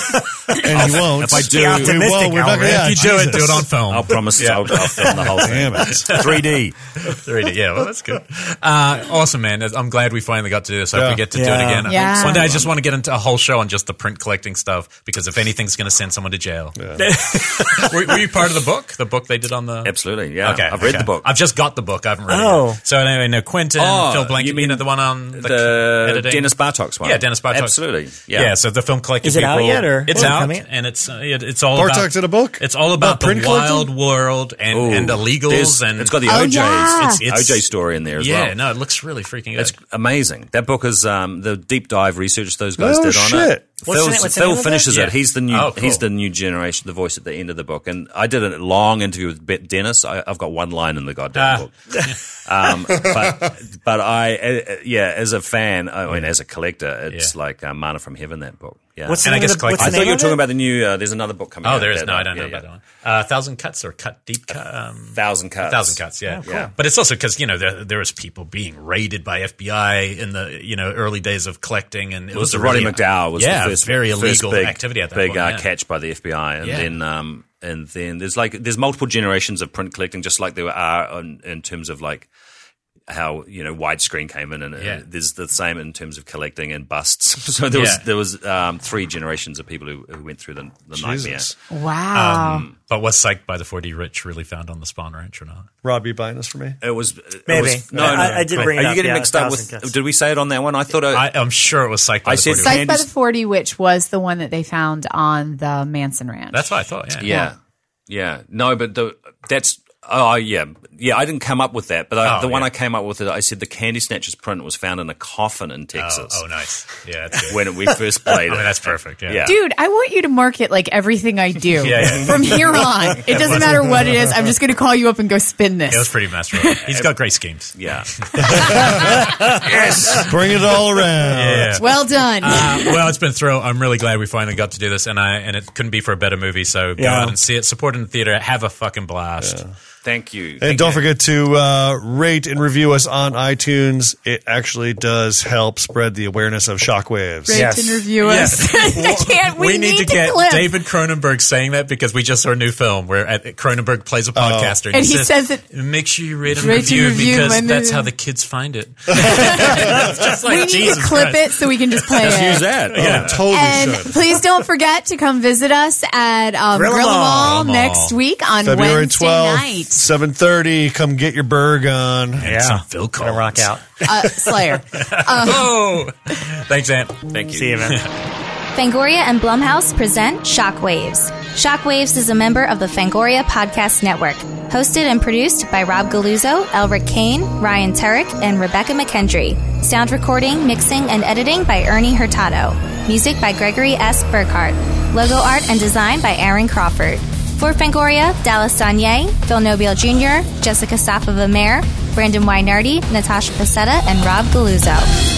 and he won't. If I do, we won't. We're not gonna, yeah, if you do Jesus. it, do it on film. I'll promise yeah. I'll, I'll film the whole thing. Damn it, three D, three D. Yeah, well, that's good. Uh, awesome, man. I'm glad we finally got to do this. Hope yeah. we get to yeah. do it again. Yeah. One day, I just want to get into a whole show on just the print collecting stuff, because if anything's going to send someone to jail, yeah. were, were you part of the book? The book they did on the absolutely. Yeah, okay, I've okay. read the book. I've just got the book. I haven't read Oh. it yet. So anyway, no Quentin, Oh, Phil Blanket, you mean you know, the one on the, the editing? Dennis Bartok's one. Yeah, Dennis Bartok. Absolutely. Yeah. yeah. So the film collecting. Is it people, out yet, or it's well, out, coming? and it's uh, it, it's all Bartok about did a book. It's all about, About the print wild collecting? world and, Ooh, and illegals, there's- and it's got the Oh, O J's. yeah. It's, It's- O J story in there as yeah, well. no, it looks really freaking good. It's amazing. That book is um, the deep dive research those guys Oh, did on shit. it. What's Phil, the- what's the Phil name of finishes that? it. He's the new. Oh, cool. He's the new generation, the voice at the end of the book. And I did a long interview with Bet Dennis. I, I've got one line in the goddamn Ah. book. um, but but I uh, yeah, as a fan, I mean, as a collector, it's Yeah. like uh, Mana from Heaven. That book. Yeah. What's the And I name guess of the, what's I the thought name you were of talking it? about the new. Uh, there's another book coming out. Oh, there is. that, No, uh, I don't know yeah, about yeah. that one. Uh, Thousand Cuts or Cut Deep Cut? Um, Thousand Cuts. Thousand Cuts, yeah. cool. Yeah. But it's also because, you know, there, there was people being raided by F B I in the, you know, early days of collecting. And it, It was a the Roddy really- McDowell was yeah, the first, very first illegal big, activity at that big point. uh, yeah. catch by the F B I, and Yeah. then um, and then there's like there's multiple generations of print collecting, just like there are in, in terms of like how you know widescreen came in, and Yeah. uh, there's the same in terms of collecting and busts. So there was Yeah. there was um, three generations of people who, who went through the, the nightmare. Jesus. Wow. Um, but was Psyched by the four D Rich really found on the Spawn Ranch or not? Rob, you buying this for me? It was it Maybe. was- no, I- no, I did bring Are it you up, getting yeah, mixed up Thousand with? Cuts. Did we say it on that one? I thought I, I, I'm sure it was Psyched by I the said four D Psyched Rich. Psyched by the Candy's- forty Witch was the one that they found on the Manson Ranch. That's what I thought, yeah. Yeah, yeah. No, but the, that's oh yeah, yeah. I didn't come up with that, but I, Oh, the one yeah. I came up with, it, I said the Candy Snatchers print was found in a coffin in Oh, Texas oh, nice. Yeah, that's good. when we first played I it. mean, that's perfect, yeah. Yeah. Dude, I want you to market like everything I do. Yeah, yeah. From here on. It doesn't matter what it is. I'm just going to call you up and go spin this. It was pretty masterful. He's got great schemes. Yeah, Yes. Bring it all around. Yeah. Well done. Uh, well, it's been a thrill. I'm really glad we finally got to do this, and I and it couldn't be for a better movie. So go Yeah. out and see it. Support it in the theater. Have a fucking blast. thank you. And Thank don't you. forget to uh, rate and review us on iTunes. It actually does help spread the awareness of Shockwaves. Rate Yes. and review us. I can't. We, need, to to get clip. David Cronenberg saying that because we just saw a new film where uh, Cronenberg plays a podcaster And he says it- Make sure you rate and Rate and review, review because my that's movie." how the kids find it. It's just like We need Jesus to clip Christ. it so we can just play Let's it. use that. Yeah. Oh, totally And should. please don't forget to come visit us at um, Grill 'em Grill 'em All. All Grill 'em next All. week on February Wednesday twelfth, night. seven thirty. Come get your burg on. Yeah. Some Phil Gonna Collins. rock out. Uh, Slayer. Oh, thanks, Ant. Thank you. See you, man. Fangoria and Blumhouse present Shockwaves. Shockwaves is a member of the Fangoria Podcast Network, hosted and produced by Rob Galuzzo, Elric Kane, Ryan Turek, and Rebecca McKendry. Sound recording, mixing, and editing by Ernie Hurtado. Music by Gregory S. Burkhart. Logo art and design by Aaron Crawford. For Fangoria, Dallas Saunier, Phil Nobile Junior, Jessica Safa-Vamer, Brandon Wynardi, Natasha Pasetta, and Rob Galuzzo.